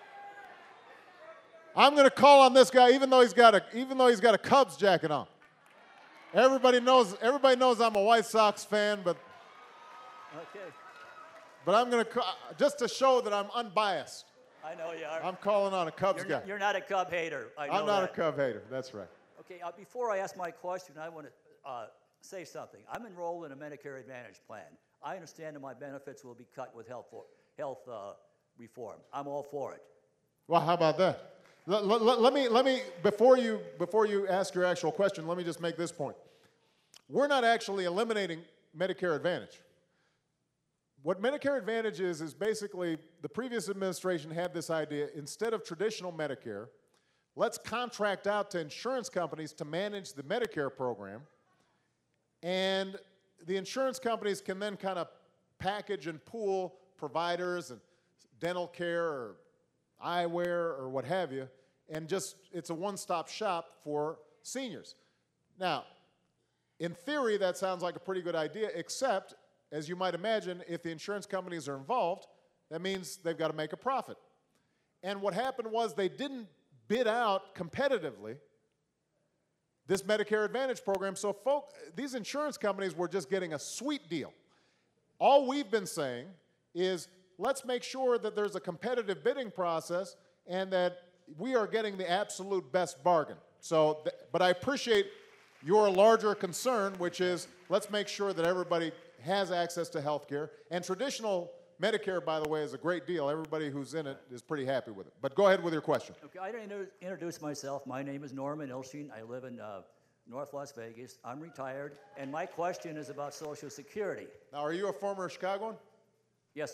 I'm going to call on this guy, even though he's got a, even though he's got a Cubs jacket on. Everybody knows, everybody knows I'm a White Sox fan, but, Okay. but I'm going to, just to show that I'm unbiased, I know you are. I'm calling on a Cubs You're, guy. you're not a Cub hater. I know I'm not that. a Cub hater, that's right. Okay, uh, before I ask my question, I want to uh, say something. I'm enrolled in a Medicare Advantage plan. I understand that my benefits will be cut with health, for, health uh, reform. I'm all for it. Well, how about that? Let, let, let me, let me before, you, before you ask your actual question, let me just make this point. We're not actually eliminating Medicare Advantage. What Medicare Advantage is, is basically the previous administration had this idea, instead of traditional Medicare, let's contract out to insurance companies to manage the Medicare program, and the insurance companies can then kind of package and pool providers and dental care or eyewear or what have you, and just, it's a one-stop shop for seniors. Now, in theory, that sounds like a pretty good idea, except, as you might imagine, if the insurance companies are involved, that means they've got to make a profit. And what happened was they didn't bid out competitively this Medicare Advantage program, so folk, these insurance companies were just getting a sweet deal. All we've been saying is, let's make sure that there's a competitive bidding process and that we are getting the absolute best bargain. So, th but I appreciate your larger concern, which is, let's make sure that everybody has access to health care. And traditional Medicare, by the way, is a great deal. Everybody who's in it is pretty happy with it. But go ahead with your question. Okay, I didn't introduce myself. My name is Norman Ilsheen. I live in uh, North Las Vegas. I'm retired, and my question is about Social Security. Now, are you a former Chicagoan? Yes, sir.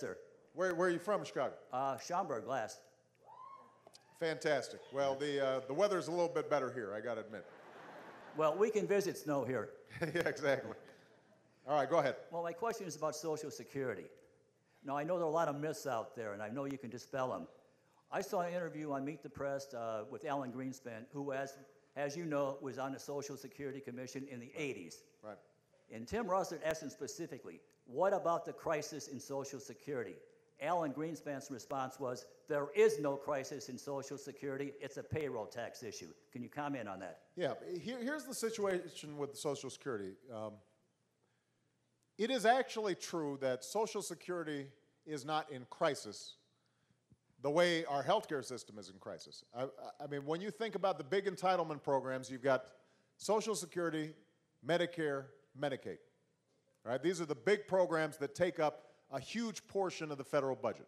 Where, where are you from, Chicago? Uh, Schaumburg last. Fantastic. Well, the, uh, the weather's a little bit better here, I got to admit. Well, we can visit snow here. Yeah, exactly. All right, go ahead. Well, my question is about Social Security. Now, I know there are a lot of myths out there, and I know you can dispel them. I saw an interview on Meet the Press uh, with Alan Greenspan, who, as, as you know, was on the Social Security Commission in the eighties. Right. And Tim Russert asked him specifically, what about the crisis in Social Security? Alan Greenspan's response was, there is no crisis in Social Security, it's a payroll tax issue. Can you comment on that? Yeah, here, here's the situation with Social Security. Um, it is actually true that Social Security is not in crisis the way our healthcare system is in crisis. I, I mean, when you think about the big entitlement programs, you've got Social Security, Medicare, Medicaid. All right, these are the big programs that take up a huge portion of the federal budget.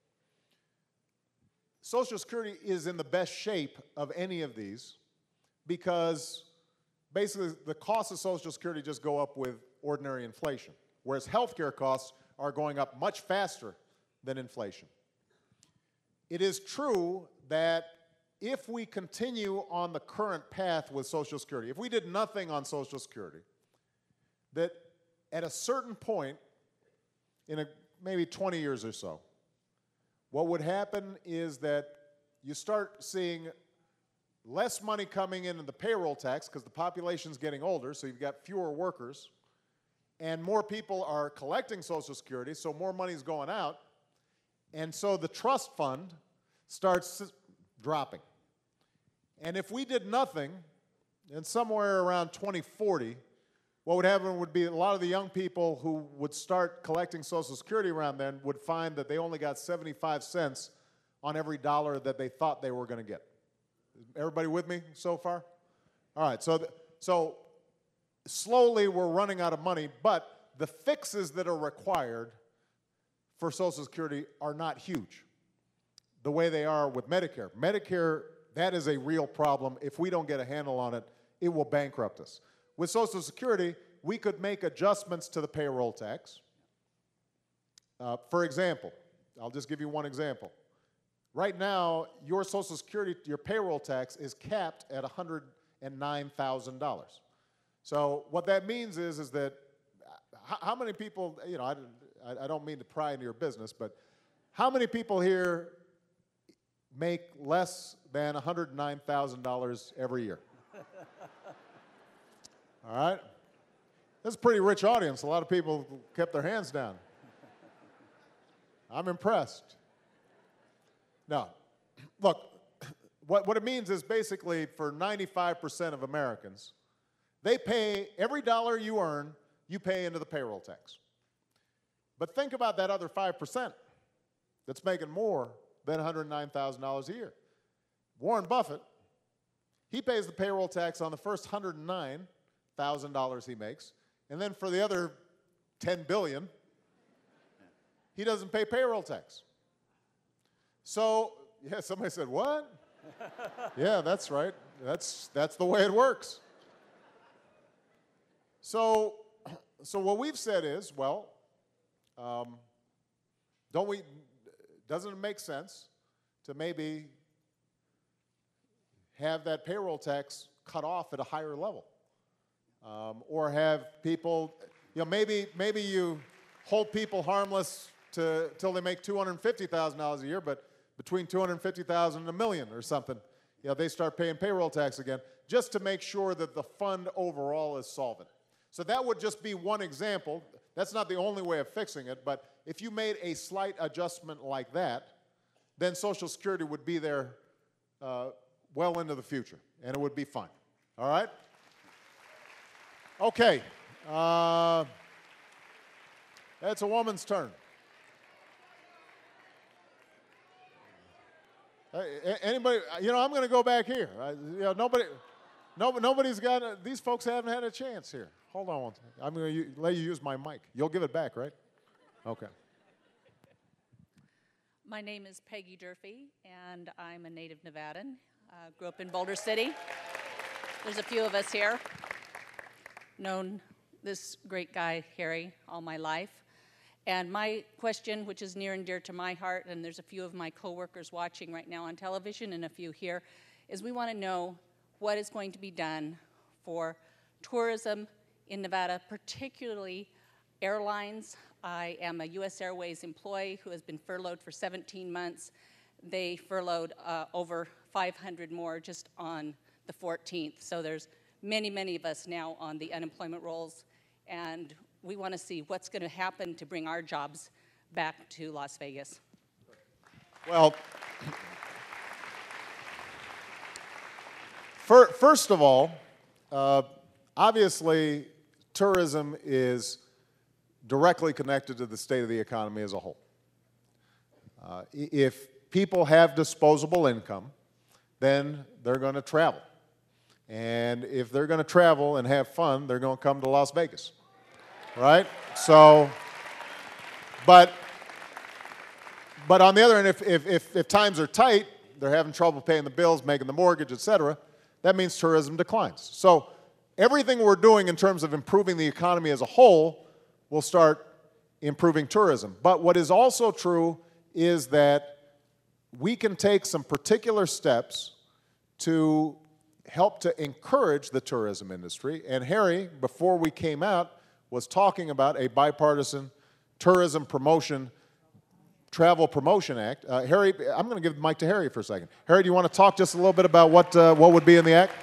Social Security is in the best shape of any of these because basically the costs of Social Security just go up with ordinary inflation, whereas healthcare costs are going up much faster than inflation. It is true that if we continue on the current path with Social Security, if we did nothing on Social Security, that at a certain point, in a, maybe twenty years or so, what would happen is that you start seeing less money coming in in the payroll tax because the population's getting older, so you've got fewer workers, and more people are collecting Social Security, so more money's going out, and so the trust fund starts dropping. And if we did nothing, then somewhere around twenty forty, what would happen would be a lot of the young people who would start collecting Social Security around then would find that they only got seventy-five cents on every dollar that they thought they were going to get. Everybody with me so far? All right, so, th so slowly we're running out of money, but the fixes that are required for Social Security are not huge the way they are with Medicare. Medicare, that is a real problem. If we don't get a handle on it, it will bankrupt us. With Social Security, we could make adjustments to the payroll tax. Uh, for example, I'll just give you one example. Right now, your Social Security, your payroll tax is capped at one hundred nine thousand dollars. So what that means is, is that how, how many people, you know, I, I don't mean to pry into your business, but how many people here make less than one hundred nine thousand dollars every year? All right? That's a pretty rich audience. A lot of people kept their hands down. I'm impressed. No. Look, what, what it means is basically for ninety-five percent of Americans, they pay every dollar you earn, you pay into the payroll tax. But think about that other five percent that's making more than one hundred nine thousand dollars a year. Warren Buffett, he pays the payroll tax on the first one hundred nine thousand dollars he makes, and then for the other ten billion dollars, he doesn't pay payroll tax. So, yeah, somebody said, what? Yeah, that's right. That's, that's the way it works. So, so what we've said is, well, um, don't we, doesn't it make sense to maybe have that payroll tax cut off at a higher level? Um, or have people, you know, maybe, maybe you hold people harmless to, till they make two hundred fifty thousand dollars a year, but between two hundred fifty thousand dollars and a million or something, you know, they start paying payroll tax again, just to make sure that the fund overall is solvent. So that would just be one example. That's not the only way of fixing it, but if you made a slight adjustment like that, then Social Security would be there uh, well into the future, and it would be fine. All right? Okay. Uh, it's a woman's turn. Hey, anybody, you know, I'm going to go back here. I, you know, nobody, no, nobody's got, a, these folks haven't had a chance here. Hold on one second. I'm going to let you use my mic. You'll give it back, right? Okay. My name is Peggy Durfee, and I'm a native Nevadan. Uh, grew up in Boulder City. There's a few of us here. Known this great guy, Harry, all my life. And my question, which is near and dear to my heart, and there's a few of my coworkers watching right now on television and a few here, is we want to know what is going to be done for tourism in Nevada, particularly airlines. I am a U S Airways employee who has been furloughed for seventeen months. They furloughed uh, over five hundred more just on the fourteenth. So there's many, many of us now on the unemployment rolls, and we want to see what's going to happen to bring our jobs back to Las Vegas. Well, fir first of all, uh, obviously, tourism is directly connected to the state of the economy as a whole. Uh, if people have disposable income, then they're going to travel. And if they're going to travel and have fun, they're going to come to Las Vegas, right? So, but, but on the other hand, if, if, if, if times are tight, they're having trouble paying the bills, making the mortgage, et cetera, that means tourism declines. So everything we're doing in terms of improving the economy as a whole will start improving tourism. But what is also true is that we can take some particular steps to help to encourage the tourism industry. And Harry, before we came out, was talking about a bipartisan tourism promotion, travel promotion act. Uh, Harry, I'm going to give the mic to Harry for a second. Harry, do you want to talk just a little bit about what, uh, what would be in the act?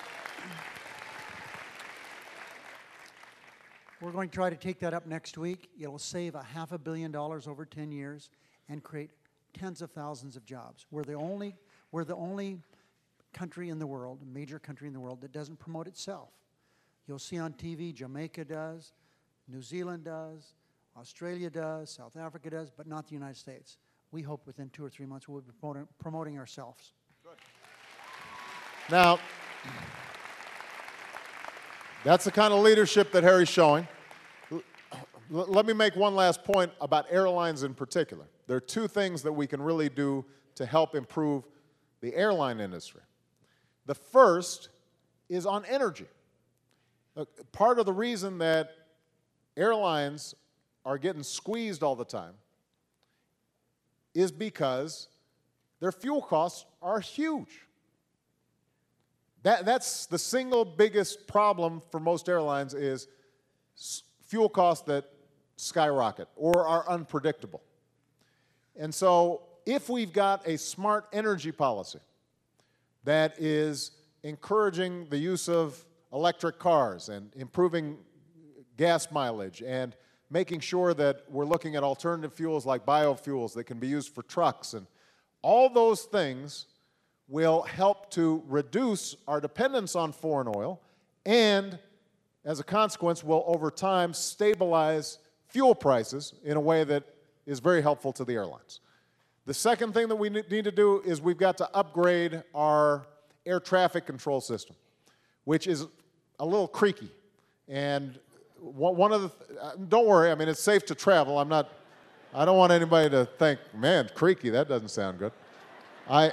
We're going to try to take that up next week. It'll save a half a billion dollars over ten years and create tens of thousands of jobs. We're the only, we're the only country in the world, a major country in the world, that doesn't promote itself. You'll see on T V, Jamaica does, New Zealand does, Australia does, South Africa does, but not the United States. We hope within two or three months we'll be promoting, promoting ourselves. Good. Now, that's the kind of leadership that Harry's showing. L- let me make one last point about airlines in particular. There are two things that we can really do to help improve the airline industry. The first is on energy. Look, part of the reason that airlines are getting squeezed all the time is because their fuel costs are huge. That, that's the single biggest problem for most airlines is fuel costs that skyrocket or are unpredictable. And so if we've got a smart energy policy that is encouraging the use of electric cars and improving gas mileage and making sure that we're looking at alternative fuels like biofuels that can be used for trucks, and all those things will help to reduce our dependence on foreign oil and, as a consequence, will over time stabilize fuel prices in a way that is very helpful to the airlines. The second thing that we need to do is we've got to upgrade our air traffic control system, which is a little creaky. And one of the, th- don't worry, I mean, it's safe to travel. I'm not, I don't want anybody to think, man, creaky, that doesn't sound good. I,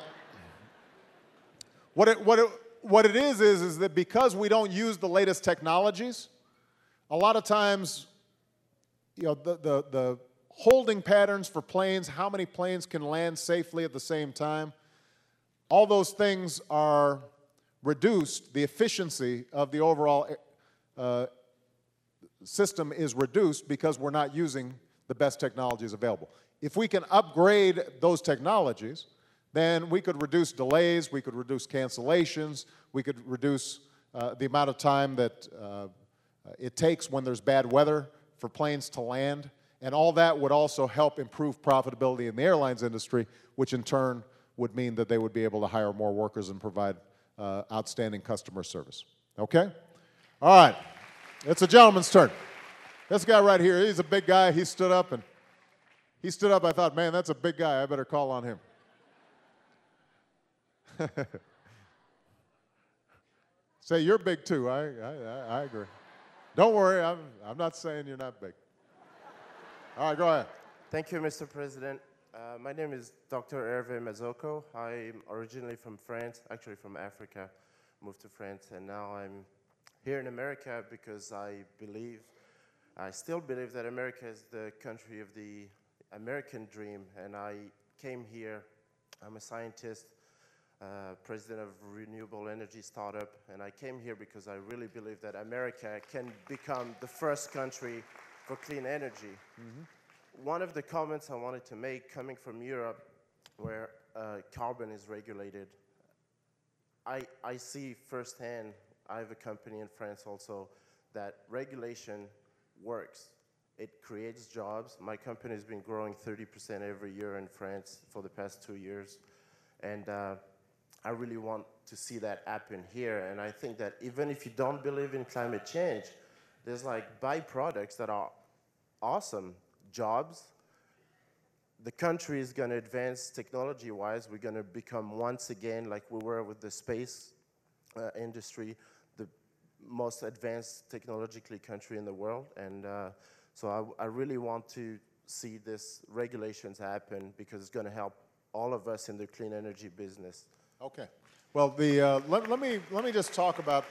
what it, what it, what it is, is, is that because we don't use the latest technologies, a lot of times, you know, the, the, the holding patterns for planes, how many planes can land safely at the same time, all those things are reduced. The efficiency of the overall uh, system is reduced because we're not using the best technologies available. If we can upgrade those technologies, then we could reduce delays, we could reduce cancellations, we could reduce uh, the amount of time that uh, it takes when there's bad weather for planes to land. And all that would also help improve profitability in the airlines industry, which in turn would mean that they would be able to hire more workers and provide uh, outstanding customer service. Okay? All right. It's a gentleman's turn. This guy right here, he's a big guy. He stood up, and he stood up. I thought, man, that's a big guy. I better call on him. Say, you're big too. I, I, I agree. Don't worry. I'm, I'm not saying you're not big. All right, go ahead. Thank you, Mister President. Uh, my name is Doctor Hervé Mazoko. I'm originally from France, actually from Africa, moved to France, and now I'm here in America because I believe I still believe that America is the country of the American dream, and I came here. I'm a scientist, uh, president of a renewable energy startup, and I came here because I really believe that America can become the first country for clean energy. Mm-hmm. One of the comments I wanted to make, coming from Europe, where uh, carbon is regulated, I, I see firsthand, I have a company in France also, that regulation works. It creates jobs. My company has been growing thirty percent every year in France for the past two years. And uh, I really want to see that happen here. And I think that even if you don't believe in climate change, there's like byproducts that are awesome. Jobs. The country is going to advance technology-wise. We're going to become, once again, like we were with the space uh, industry, the most advanced technologically country in the world. And uh, so I, I really want to see this regulations happen because it's going to help all of us in the clean energy business. Okay. Well, the, uh, let, let, me, let me just talk about,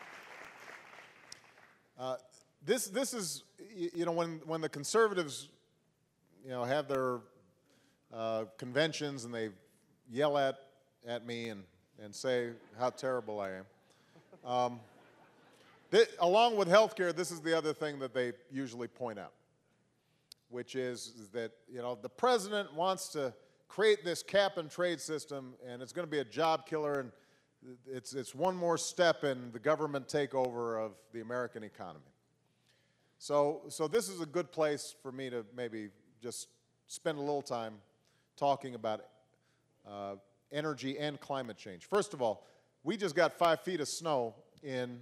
uh, this, this is, you know, when, when the conservatives, you know, have their uh, conventions and they yell at, at me and, and say how terrible I am. Um, th along with healthcare, this is the other thing that they usually point out, which is, is that, you know, the president wants to create this cap and trade system, and it's going to be a job killer, and it's, it's one more step in the government takeover of the American economy. So, so this is a good place for me to maybe just spend a little time talking about uh, energy and climate change. First of all, we just got five feet of snow in,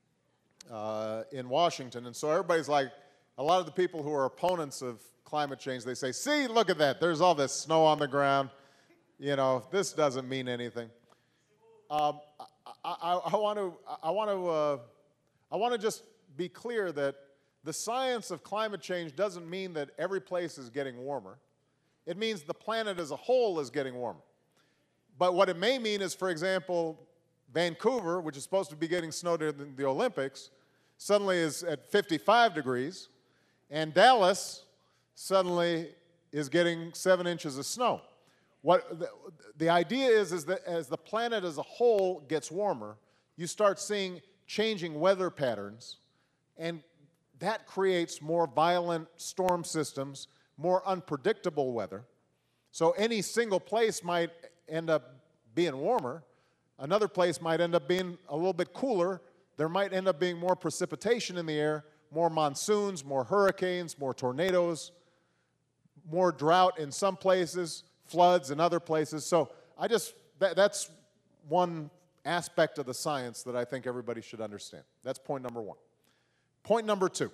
uh, in Washington, and so everybody's like, a lot of the people who are opponents of climate change, they say, see, look at that, there's all this snow on the ground. You know, this doesn't mean anything. Um, I, I, I want to, I want to, uh, I want to just be clear that the science of climate change doesn't mean that every place is getting warmer. It means the planet as a whole is getting warmer. But what it may mean is, for example, Vancouver, which is supposed to be getting snow during the Olympics, suddenly is at fifty-five degrees, and Dallas suddenly is getting seven inches of snow. What the, the idea is, is that as the planet as a whole gets warmer, you start seeing changing weather patterns, and that creates more violent storm systems, more unpredictable weather. So any single place might end up being warmer. Another place might end up being a little bit cooler. There might end up being more precipitation in the air, more monsoons, more hurricanes, more tornadoes, more drought in some places, floods in other places. So I just, that, that's one aspect of the science that I think everybody should understand. That's point number one. Point number two,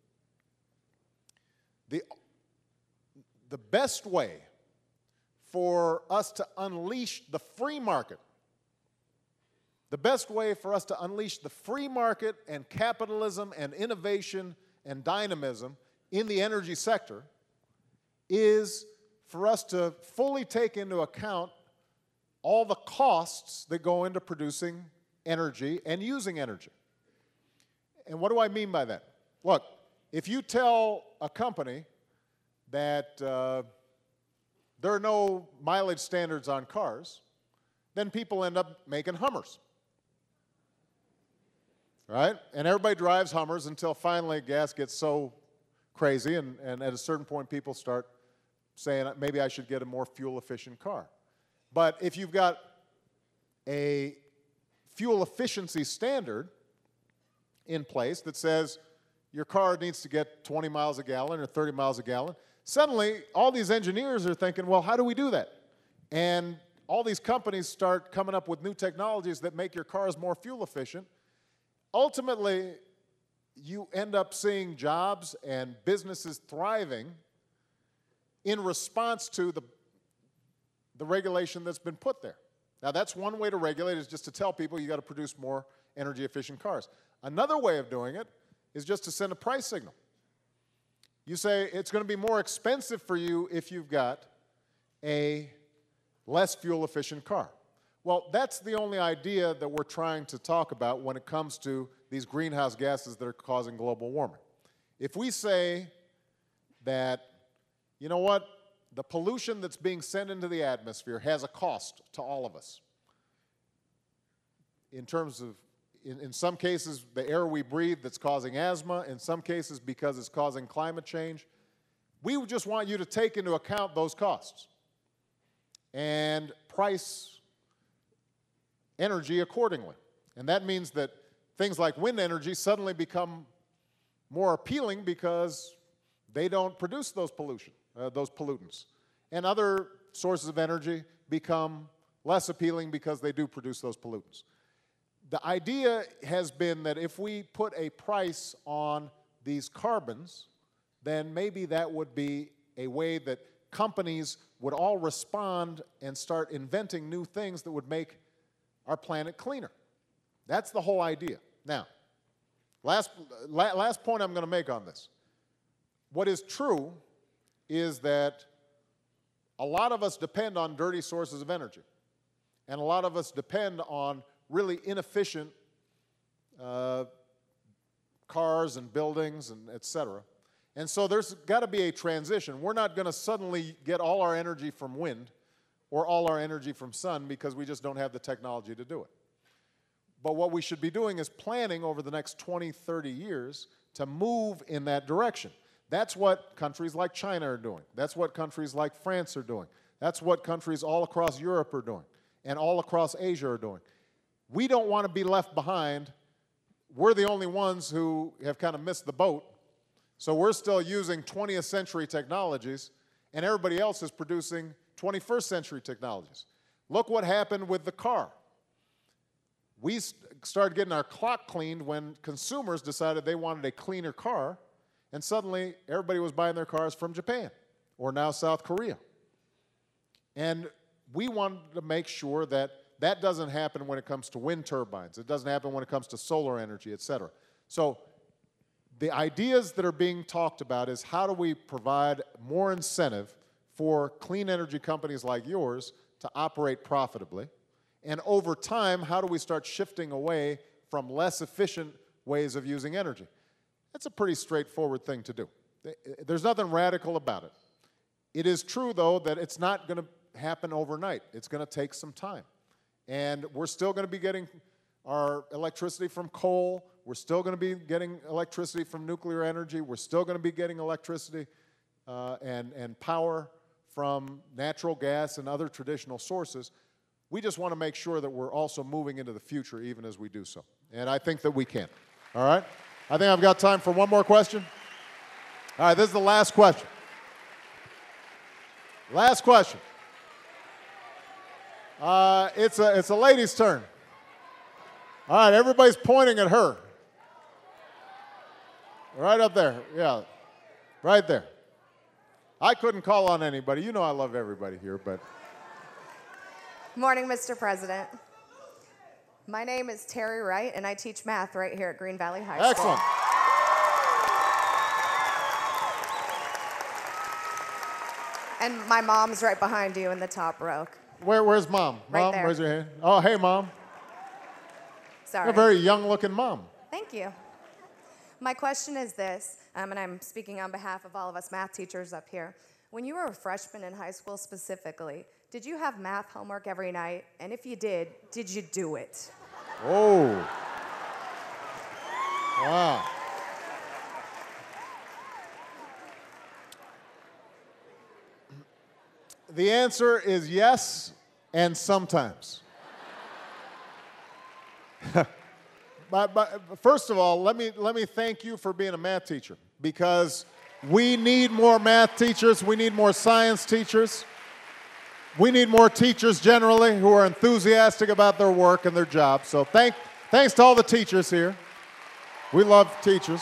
the, the best way for us to unleash the free market, the best way for us to unleash the free market and capitalism and innovation and dynamism in the energy sector is for us to fully take into account all the costs that go into producing energy and using energy. And what do I mean by that? Look, if you tell a company that uh, there are no mileage standards on cars, then people end up making Hummers. Right? And everybody drives Hummers until finally gas gets so crazy, and, and at a certain point people start saying, maybe I should get a more fuel-efficient car. But if you've got a fuel efficiency standard in place that says your car needs to get twenty miles a gallon or thirty miles a gallon, suddenly all these engineers are thinking, well, how do we do that? And all these companies start coming up with new technologies that make your cars more fuel efficient. Ultimately, you end up seeing jobs and businesses thriving in response to the, the regulation that's been put there. Now, that's one way to regulate, is just to tell people you got to produce more energy efficient cars. Another way of doing it is just to send a price signal. You say it's going to be more expensive for you if you've got a less fuel efficient car. Well, that's the only idea that we're trying to talk about when it comes to these greenhouse gases that are causing global warming. If we say that, you know what, the pollution that's being sent into the atmosphere has a cost to all of us. In terms of, in, in some cases, the air we breathe that's causing asthma, in some cases because it's causing climate change. We would just want you to take into account those costs and price energy accordingly. And that means that things like wind energy suddenly become more appealing because they don't produce those pollution, uh, those pollutants. And other sources of energy become less appealing because they do produce those pollutants. The idea has been that if we put a price on these carbons, then maybe that would be a way that companies would all respond and start inventing new things that would make our planet cleaner. That's the whole idea. Now, last, last point I'm going to make on this. What is true is that a lot of us depend on dirty sources of energy. And a lot of us depend on really inefficient uh, cars and buildings and et cetera. And so there's got to be a transition. We're not going to suddenly get all our energy from wind or all our energy from sun because we just don't have the technology to do it. But what we should be doing is planning over the next twenty, thirty years to move in that direction. That's what countries like China are doing. That's what countries like France are doing. That's what countries all across Europe are doing and all across Asia are doing. We don't want to be left behind. We're the only ones who have kind of missed the boat. So we're still using twentieth century technologies, and everybody else is producing twenty-first century technologies. Look what happened with the car. We started getting our clock cleaned when consumers decided they wanted a cleaner car, and suddenly everybody was buying their cars from Japan or now South Korea. And we wanted to make sure that that doesn't happen when it comes to wind turbines. It doesn't happen when it comes to solar energy, et cetera. So the ideas that are being talked about is how do we provide more incentive for clean energy companies like yours to operate profitably? And over time, how do we start shifting away from less efficient ways of using energy? That's a pretty straightforward thing to do. There's nothing radical about it. It is true, though, that it's not going to happen overnight. It's going to take some time. And we're still going to be getting our electricity from coal. We're still going to be getting electricity from nuclear energy. We're still going to be getting electricity uh, and, and power from natural gas and other traditional sources. We just want to make sure that we're also moving into the future even as we do so. And I think that we can. All right? I think I've got time for one more question. All right, this is the last question. Last question. Uh, it's a, it's a lady's turn. All right, everybody's pointing at her. Right up there, yeah, right there. I couldn't call on anybody. You know I love everybody here, but. Morning, Mister President. My name is Terry Wright, and I teach math right here at Green Valley High School. Excellent. And my mom's right behind you in the top row. Where, where's Mom? Right Mom, there. raise your hand. Oh, hey, Mom. Sorry. You're a very young-looking mom. Thank you. My question is this, um, and I'm speaking on behalf of all of us math teachers up here. When you were a freshman in high school specifically, did you have math homework every night? And if you did, did you do it? Oh. Wow. The answer is yes, and sometimes. But, but first of all, let me, let me thank you for being a math teacher, because we need more math teachers, we need more science teachers, we need more teachers generally who are enthusiastic about their work and their job. So thank, thanks to all the teachers here. We love teachers.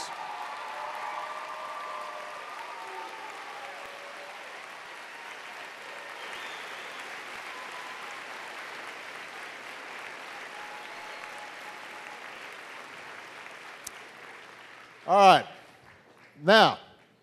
All right. Now,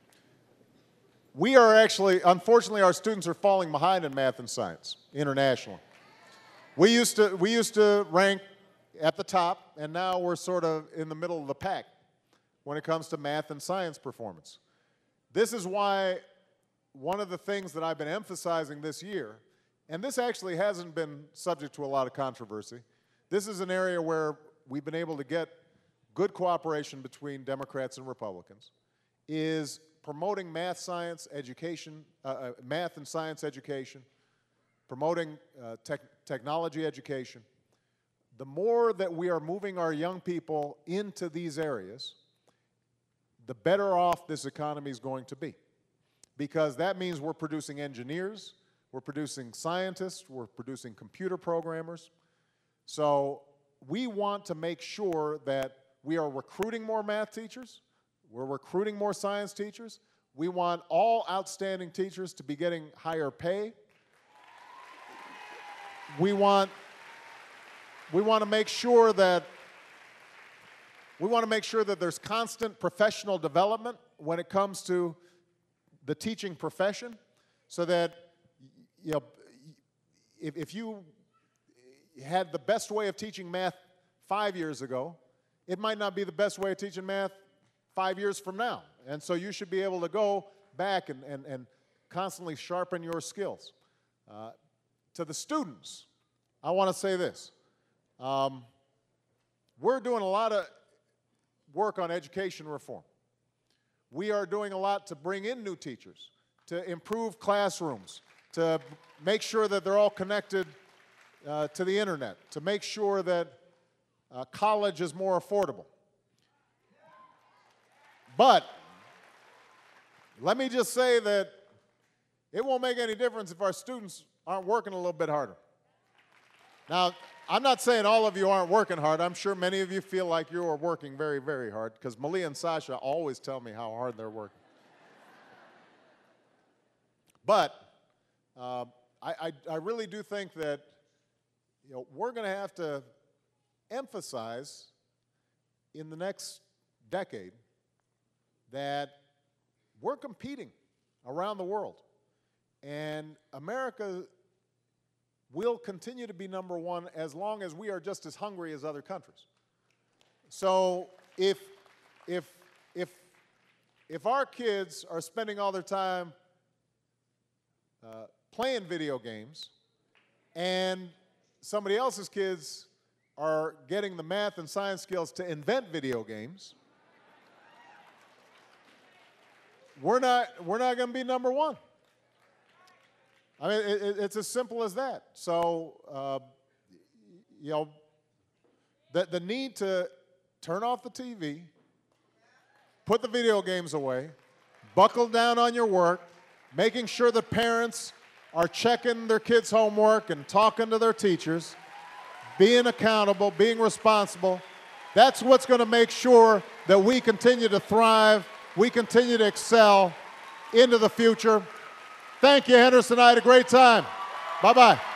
we are actually, unfortunately, our students are falling behind in math and science internationally. We used to, we used to rank at the top, and now we're sort of in the middle of the pack. when it comes to math and science performance. This is why one of the things that I've been emphasizing this year, and this actually hasn't been subject to a lot of controversy, this is an area where we've been able to get good cooperation between Democrats and Republicans, is promoting math science education, uh, uh, math and science education, promoting uh, tech technology education. The more that we are moving our young people into these areas, the better off this economy is going to be. Because that means we're producing engineers, we're producing scientists, we're producing computer programmers. So we want to make sure that we are recruiting more math teachers, we're recruiting more science teachers. We want all outstanding teachers to be getting higher pay. We want, we want to make sure that we want to make sure that there's constant professional development when it comes to the teaching profession, so that, you know, if, if you had the best way of teaching math five years ago, it might not be the best way of teaching math five years from now. And so you should be able to go back and, and, and constantly sharpen your skills. Uh, to the students, I want to say this. Um, we're doing a lot of work on education reform. We are doing a lot to bring in new teachers, to improve classrooms, to make sure that they're all connected uh, to the internet, to make sure that uh, college is more affordable. But let me just say that it won't make any difference if our students aren't working a little bit harder. Now, I'm not saying all of you aren't working hard. I'm sure many of you feel like you are working very, very hard, because Malia and Sasha always tell me how hard they're working. But uh, I, I, I really do think that, you know, we're going to have to emphasize in the next decade that we're competing around the world. And America will continue to be number one as long as we are just as hungry as other countries. So if, if, if, if our kids are spending all their time uh, playing video games, and somebody else's kids are getting the math and science skills to invent video games, we're not, we're not going to be number one. I mean, it, it, it's as simple as that. So, uh, you know, the, the need to turn off the T V, put the video games away, buckle down on your work, making sure that parents are checking their kids' homework and talking to their teachers, being accountable, being responsible. That's what's going to make sure that we continue to thrive, we continue to excel into the future. Thank you, Henderson. I had a great time. Bye-bye.